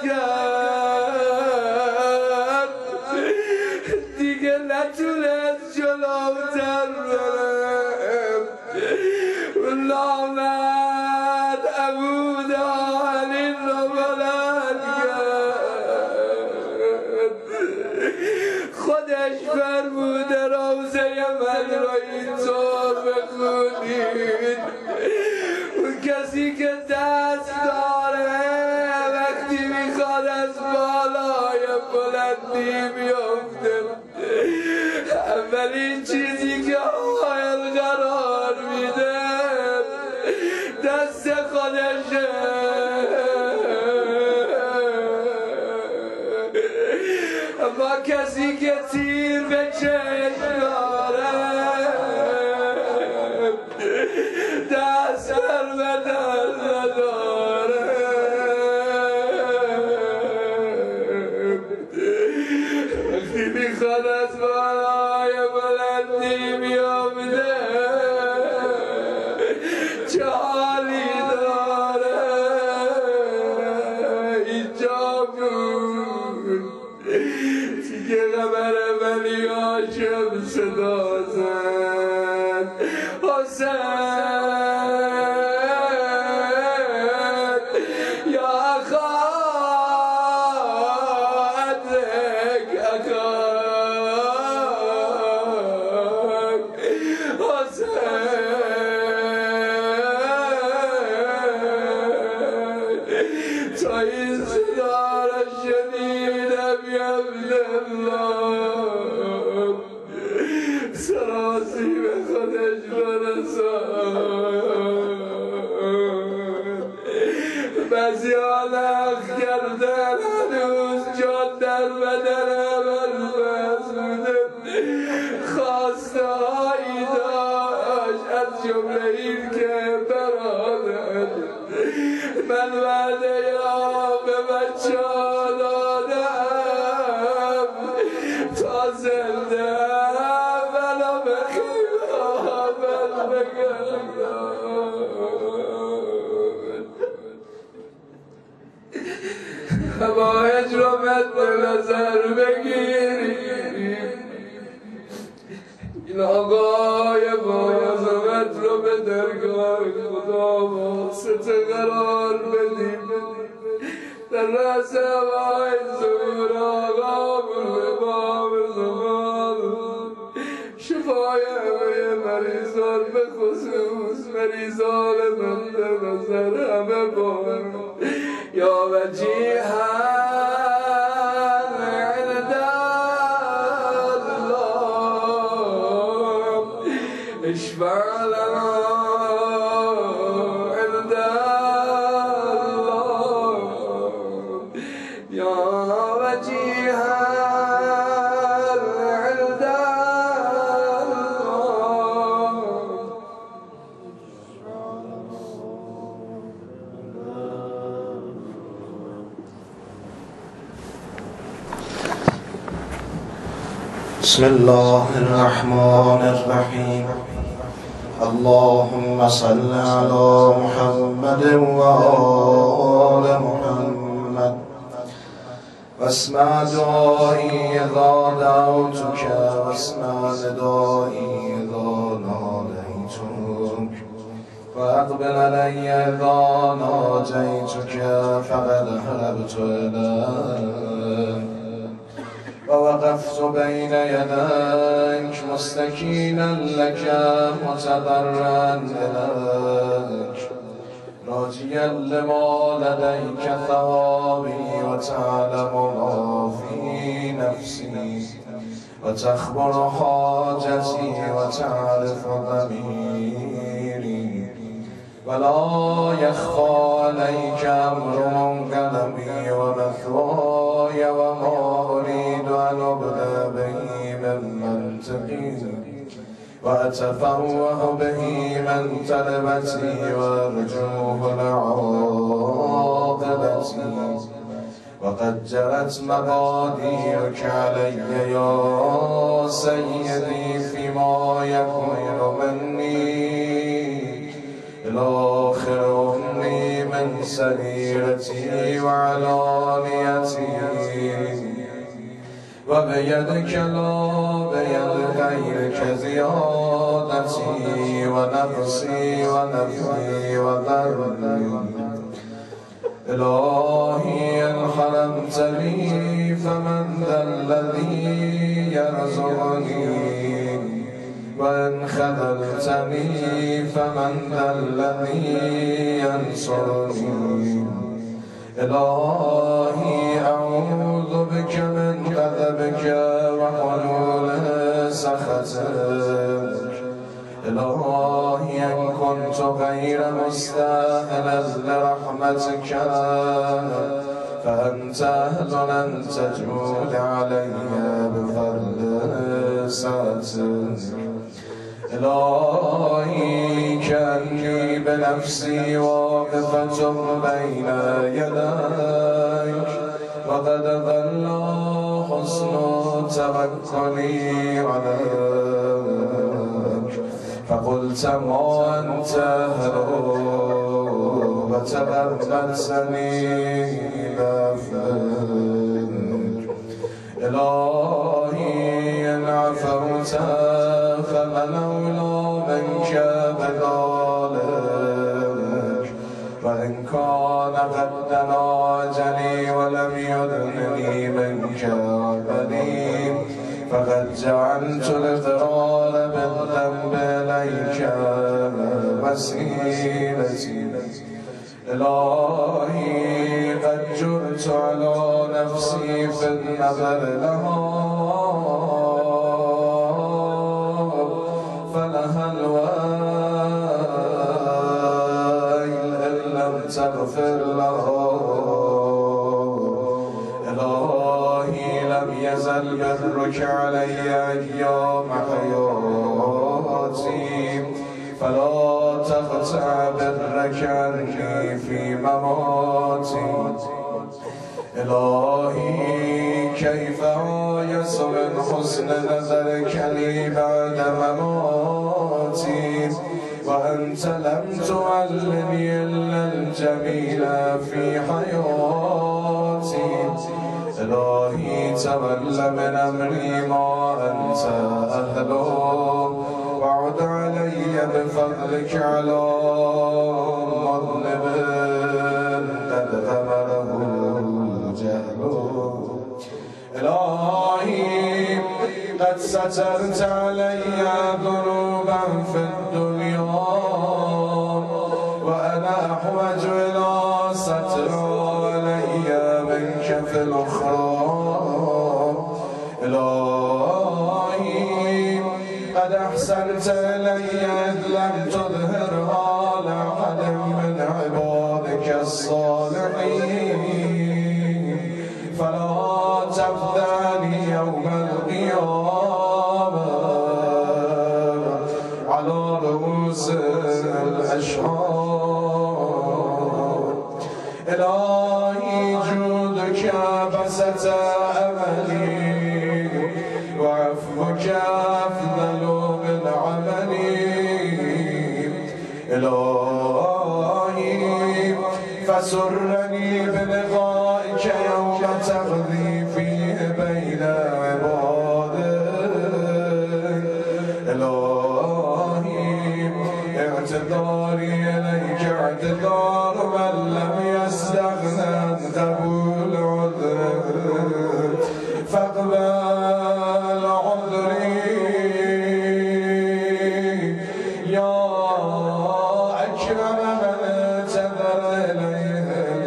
نکرد دیگه نتونست جلوتر برم نامرد عبود آهنین رو بلند کرد خودش فرموده روزه من رو اینطور بخونید اون کسی که دست داره وقتی میخواد از بالای بلندی بیفته اولین چیزی که حائل قرار میده دست خودشه اما کسی که تیر به چشم داره دست سر به دست نداره وقتی میخواد از بالای بلندی بیامده چه حالی داره اینجا بود دیگه قمر ولی هاشم صدا زد حسین یا اخا ادرک اخاک حسین تا این صدا را شنیدم یبدالله سراسی به خودش برسان بعضی آلخ کردن هنوز جان در بدن بلبس بوده خواسته هایی داشت از جمله این که برادر من وعده یا به بچه دادم تا زنده ولا بخیرم بل بگردم با هجرمت به نظر بگیریم این آقای با عظمت رو به درگاه خدا واسطه قرار بدیم در رأس هوای ظهور آقا امام زمان شفای همه مریضان به خصوص مریضان مد نظر همه با یا وجیها عند الله اشفع لنا عند الله یا وجیها عند بسم الله الرحمن الرحيم اللهم صل على محمد وآل محمد واسمع دعائي إذا دعوتك واسمع ندائي إذا ناديتك وأقبل علي إذا ناجيتك فقد هربت إليك ووقفت بين يديك مستكينا لك متضرعا إليك راجيا لما لديك ثوابي وتعلم ما في نفسي وتخبر حاجتي وتعرف ضميري ولا يخفى عليك أمر منقلبي ومثواي وما أريد أن أبدأ به من منطقي وأتفوه به من تلبتي وأرجوه لعاقبتي وقد جرت مقاديرك علي يا سيدي فيما يكون مني إلى آخر أمري من سريرتي وعلانيتي وبيدك لا بيد غيرك زيادتي ونقصي ونفي وضري إلهي إن حرمتني فمن ذا الذي يرزقني وإن خذلتني فمن ذا الذي ينصرني إلهي أعوذ بك من غضبك وحلول سخطك إلهي إن كنت غير مستاهلا لرحمتك فأنت أهل أن تجود علي بفضل سعتك إلهي كأني بنفسي واقفة بين يديك وقد ظل حسن توكلي عليك فقلت ما أنت أهله وتبرأتني بفضلك إلهي إن عفوت فمن أولى منك بذلك وإن كان قد دنا أجلي ولم يدنني منك عملي فقد جعلت الإقرار بالذنب إليك وسيلتي إلهي قد جرت على نفسي في النظر لها فلها الويل إن لم تغفر لها إلهي لم يزل برك علي أيام حياتي فلا تقطع برك عني في مماتي إلهي كيف آيس من حسن نظرك لي بعد مماتي وأنت لم تعلمني إلا الجميل في حياتي إلهي تول من أمري ما أنت أهله وعد علي بفضلك على مظلم قد غمره الجهل إلهي قد سترت علي ذنوبا في الدنيا وأنا أحوج إلى ستر علي منك في الأخرى إلهي قد أحسنت إلي إذ لم تظهرها لأحد من عبادك الصالحين فلا تفداني يوم القيامة على رؤوس الأشهار إلهي جودك بسط أملي وعفوك أفضل من عملي إلهي فسرني بلقائك يوم تغذي فيه بين عبادك إلهي اعتذاري إليك اعتذار من لم يستغنى عن قبول عذرك فاقبل عذري يا أكرم من اعتذر إليه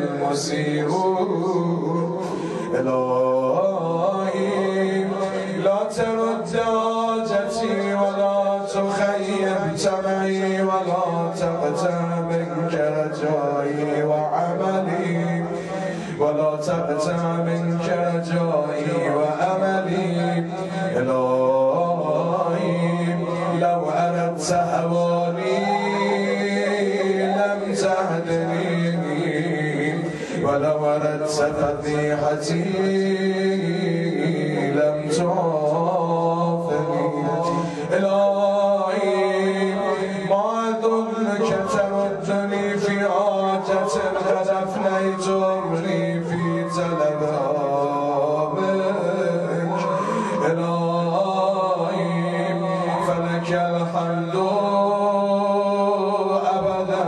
المسيئون إلهي لا ترد حاجتي ولا تخيب تمعي ولا تقطع منك رجائي وعملي ولا تقطع منك رجائي وأملي إلهي لو أردت هواني لم تهدني ولو أردت فضيحتي لم تعافني إلهي ما أظنك تردني في حاجة قد أفنيت عمري في طلبها منك إلهي فلك الحمد أبدا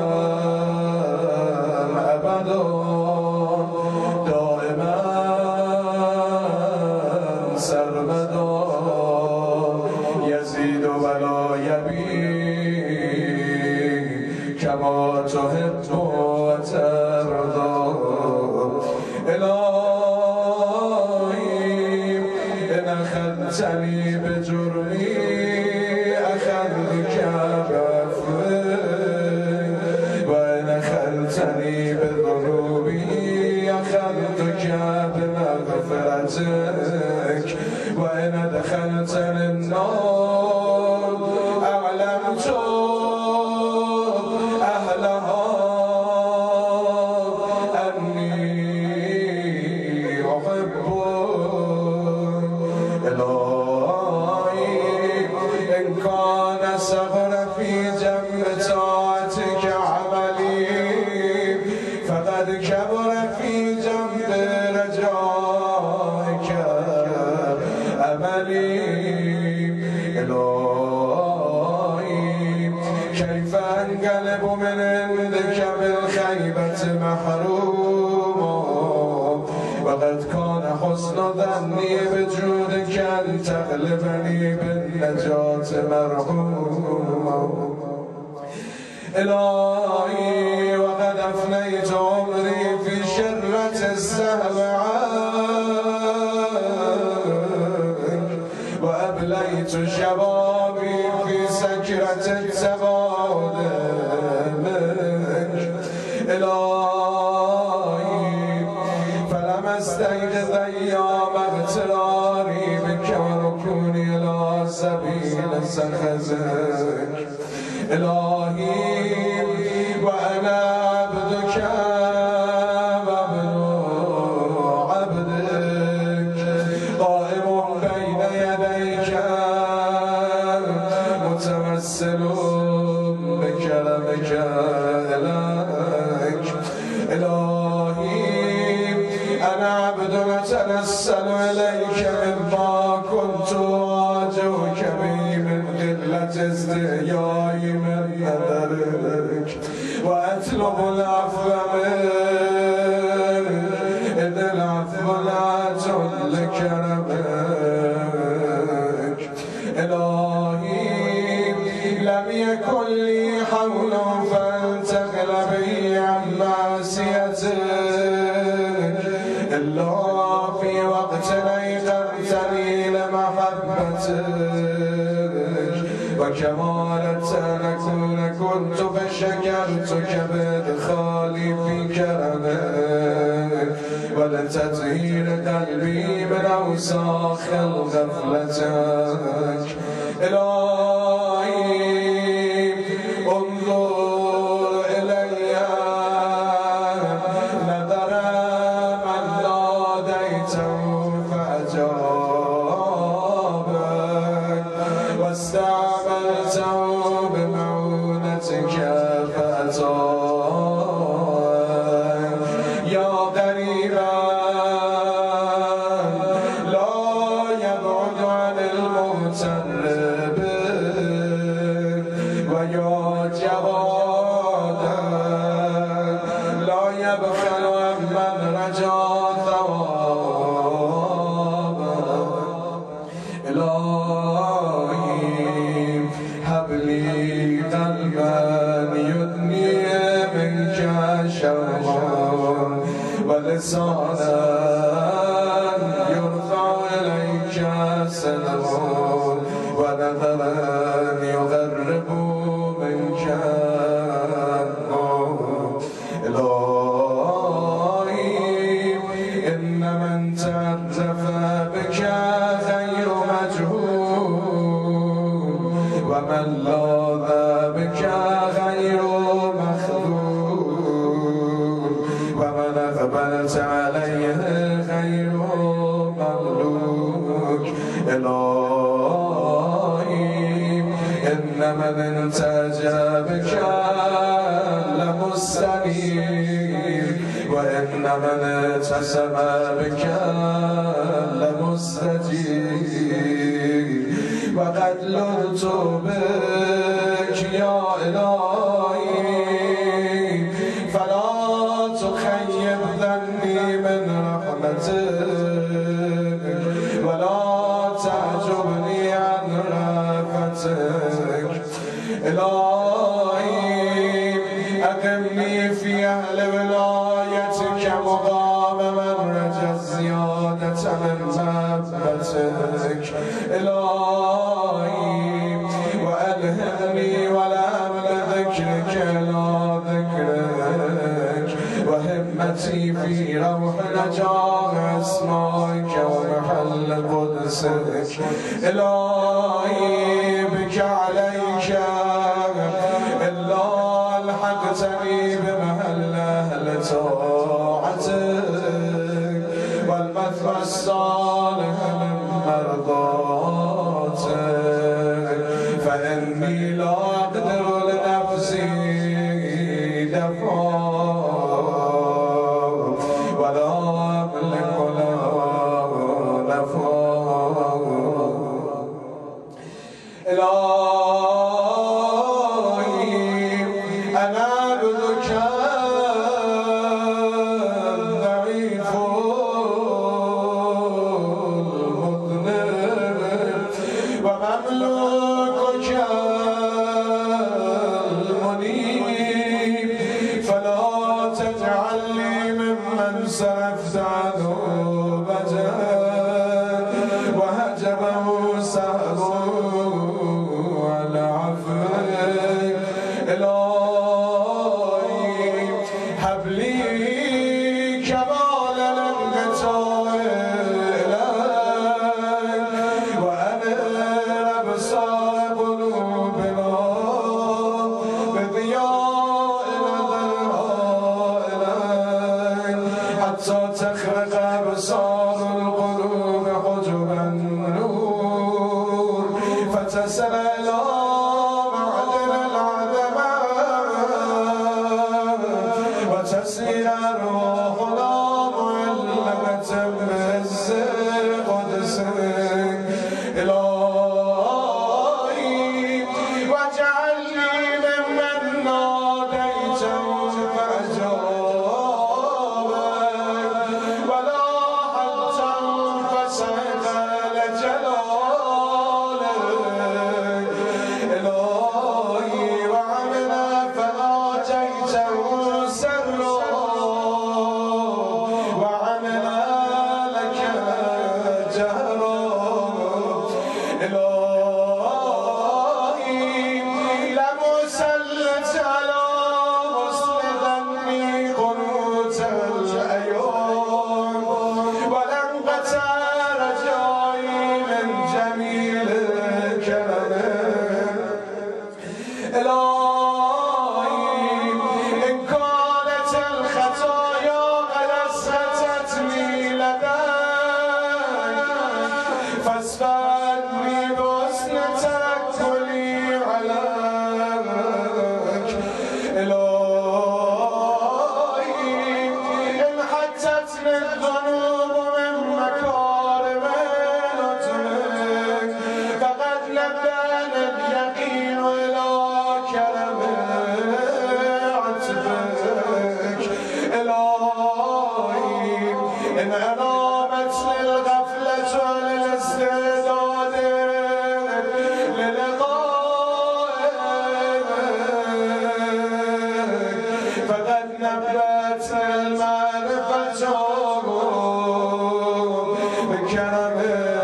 أبدا دائما سرمدا يزيد ولا يبيد كما تحب وترضى إلهي إن أخذتني بجرمي أخذك بعفوك وإن أخذتني بذنوبي أخذتك بمغفرتك وإن أدخلتني النار أعلمت أهلها أني أحبك إلهي إن كان صغر في جنب طاعتك عملي فقد كبر في جنب رجائك أملي إلهي كيف أنقلب من عندك بالخيبة محروما وقد كان حسن ظني بجودك أن تغلبني بالنجاة مرحوما إلهي وقد أفنيت عمري في شرة السهو عنك وأبليت شبابي في سكرة التباعد منك إلهي فلم أستيقظ أيام اغتراري بك وركوني إلى سبيل سخزك إلهي وأنا عبدك وابن عبدك قائم بين يديك متوسل بكرمك إليك إلهي أنا عبد أتنسل إليك مما كنت أواجهك به من قلة استحيائي من نظرك وأطلب العفو منك إذ العفو لا جل كرمك. إلهي لم يكن لي حول فانتقل بي عن معصيتك إلا في وقت أيقنتني لمحبتك وكمالت أن أكون كنت فشكرتك بإدخالي في كرمك ولتطهير قلبي من أوساخ غفلتك. إلهي انظر إلي نظر من ناديته فأجابك واستعملته بمعونتك فأتاك. يا غريبا لا يبعد عن المغترب ويا جوادا لا يبخل عمن رجا ثوابا. إلهي هب لي قلبا يدني منك شوقا ولسانا يرفع إليك سلما ونظرا يغرب منك. إلهي إن من تعرف بك غير مجهول ومن لاذ بك غير مخذول ومن أقبلت عليه غير مملوك. إلهي إن من انتاج بك لمستنير وإن من اتسم بك لمستجير وقد لذت بك يا إلهي فلا تخيب ظني من رحمتك ولا تعجبني عن رأفتك. إلهي أقمني في أهل ولايتك مقام من رجا الزيادة من محبتك. إلهي وألهمني ولا بذكرك لا ذكرك وهمتي في روح نجاح أسمائك ومحل قدسك. إلهي بك عليك إلا ألحقتني بمحل أهل طاعتك والمثوى الصالح من مرضاتك فإني لا أقدر لنفسي دفعا ولا أملك له نفعا. إلهي أنا عبدك الضعيف المذنب ومملوكك المنيب فلا تجعلني ممن سرفت عنه بجا وهجمه سهره على عفوك. إلهي هب لي كمال الانقطاع إليك وأنر أبصار قلوبنا بضياء نظرها إليك حتى تخرق أبصار القلوب حجب النور فتصل إلى معدن العدماء وتسير روحنا معلمة محبت المعرفت بكرم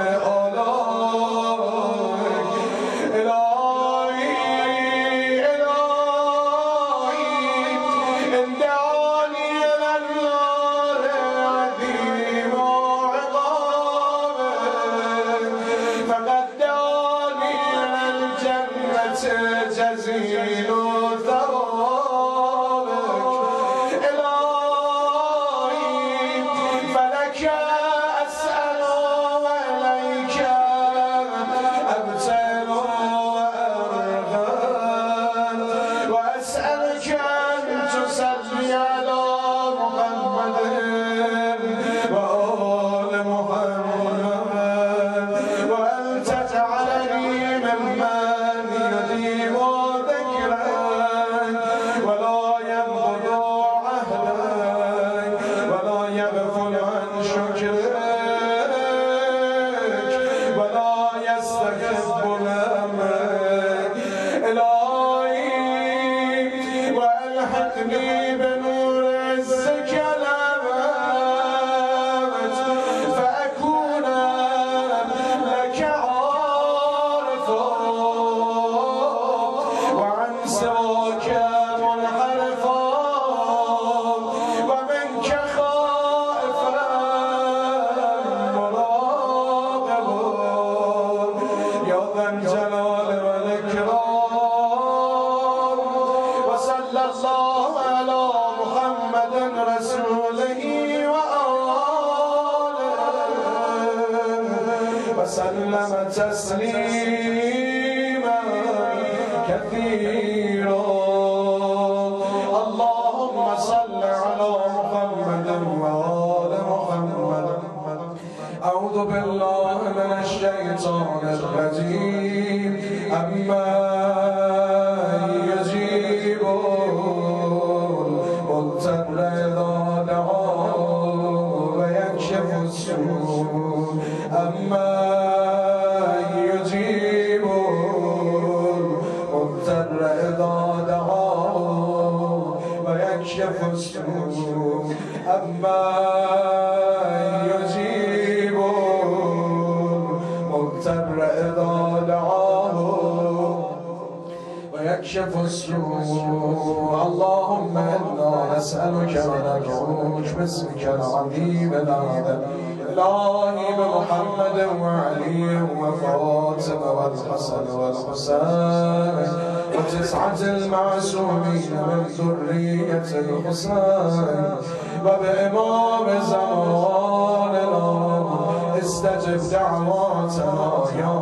وسلم تسليما كثيرا. اللهم صل على محمد وآل محمد. أعوذ بالله من الشيطان الرجيم. أما يجيب المضطر إذا دعاه ويكشف السوء. أما يجيب المضطر إذا دعاه ويكشف السوء. أما يجيب المضطر إذا دعاه ويكشف السوء. اللهم إنا نسألك ونرجوك باسمك العظيم الأعظم إلهي بمحمد وعلي وفاطمة والحسن والحسين وتسعة المعصومين من ذرية الحسين وبإمام زماننا استجب دعواتنا يا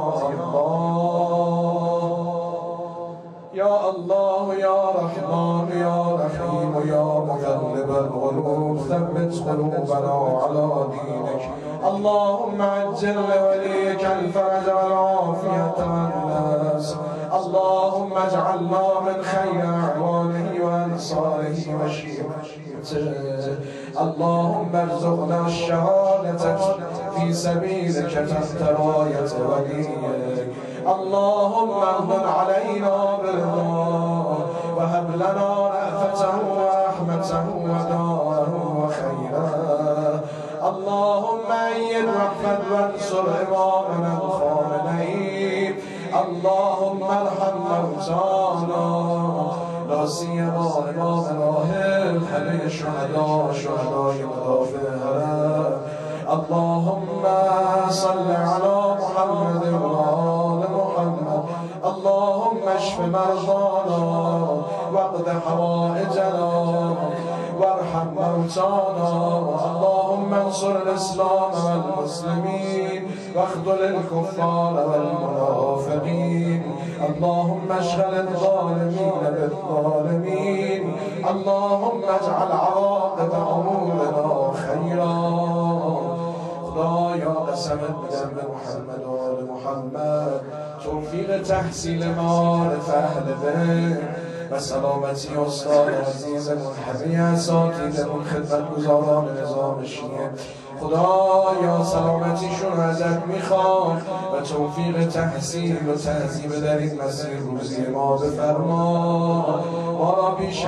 الله يا الله يا رحمن يا رحيم يا مقلب القلوب ثبت قلوبنا على دينك. اللهم عجل لوليك الفرج والعافية والناس. اللهم اجعلنا من خير أعوانه وأنصاره وشيعته. اللهم ارزقنا الشهادة في سبيلك تحت راية وليك. اللهم امن علينا برضاه وهب لنا رأفته ورحمته وداره وخيره. اللهم أيد واحفظ وانصر إمامنا الخامنئي. اللهم ارحم موتانا لا سيما إمام راحل حبيب الشهداء شهداء مدافعه. اللهم صل على محمد وآل محمد. اللهم اشف مرضانا واقض حوائجنا وارحم موتانا. اللهم انصر الإسلام والمسلمين واخذل الكفار والمنافقين. اللهم اشغل الظالمين بالظالمين. اللهم اجعل عواقب امورنا خيرا. خدایا قسمت میدم به محمد و آل محمد توفیق تحصیل معارف اهل بیت و سلامتی استاد عزیزمون همه اساتیدمون خدمتگزاران نظام شیعه. خدایا سلامتیشون ازت میخوام و توفیق تحصیل و تهذیب در این مسیر روزی ما بفرما. ما را پیش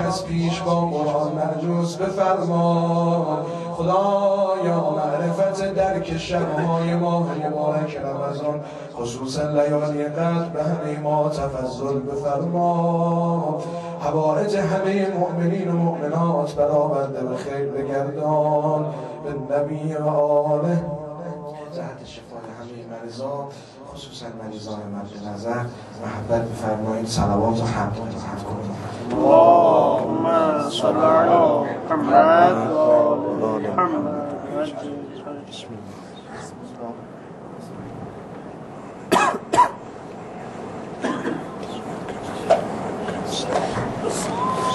از پیش با قرآن معجوز بفرما. خدایا معرفت درک شبهای ماه مبارک رمضان خصوصا لیالی قدر به همه ما تفضل بفرما. حوائج همه مؤمنین و مؤمنات برآورده به خیر بگردان. به نبی و آله جهت شفای همه مریضان خصوصا مریضان مد نظر محبت بفرمایید. صلوات و حمد کنید. اللهم صل علی محمد و آل محمد. بسم الله.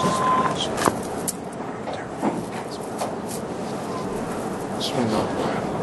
بسم الله.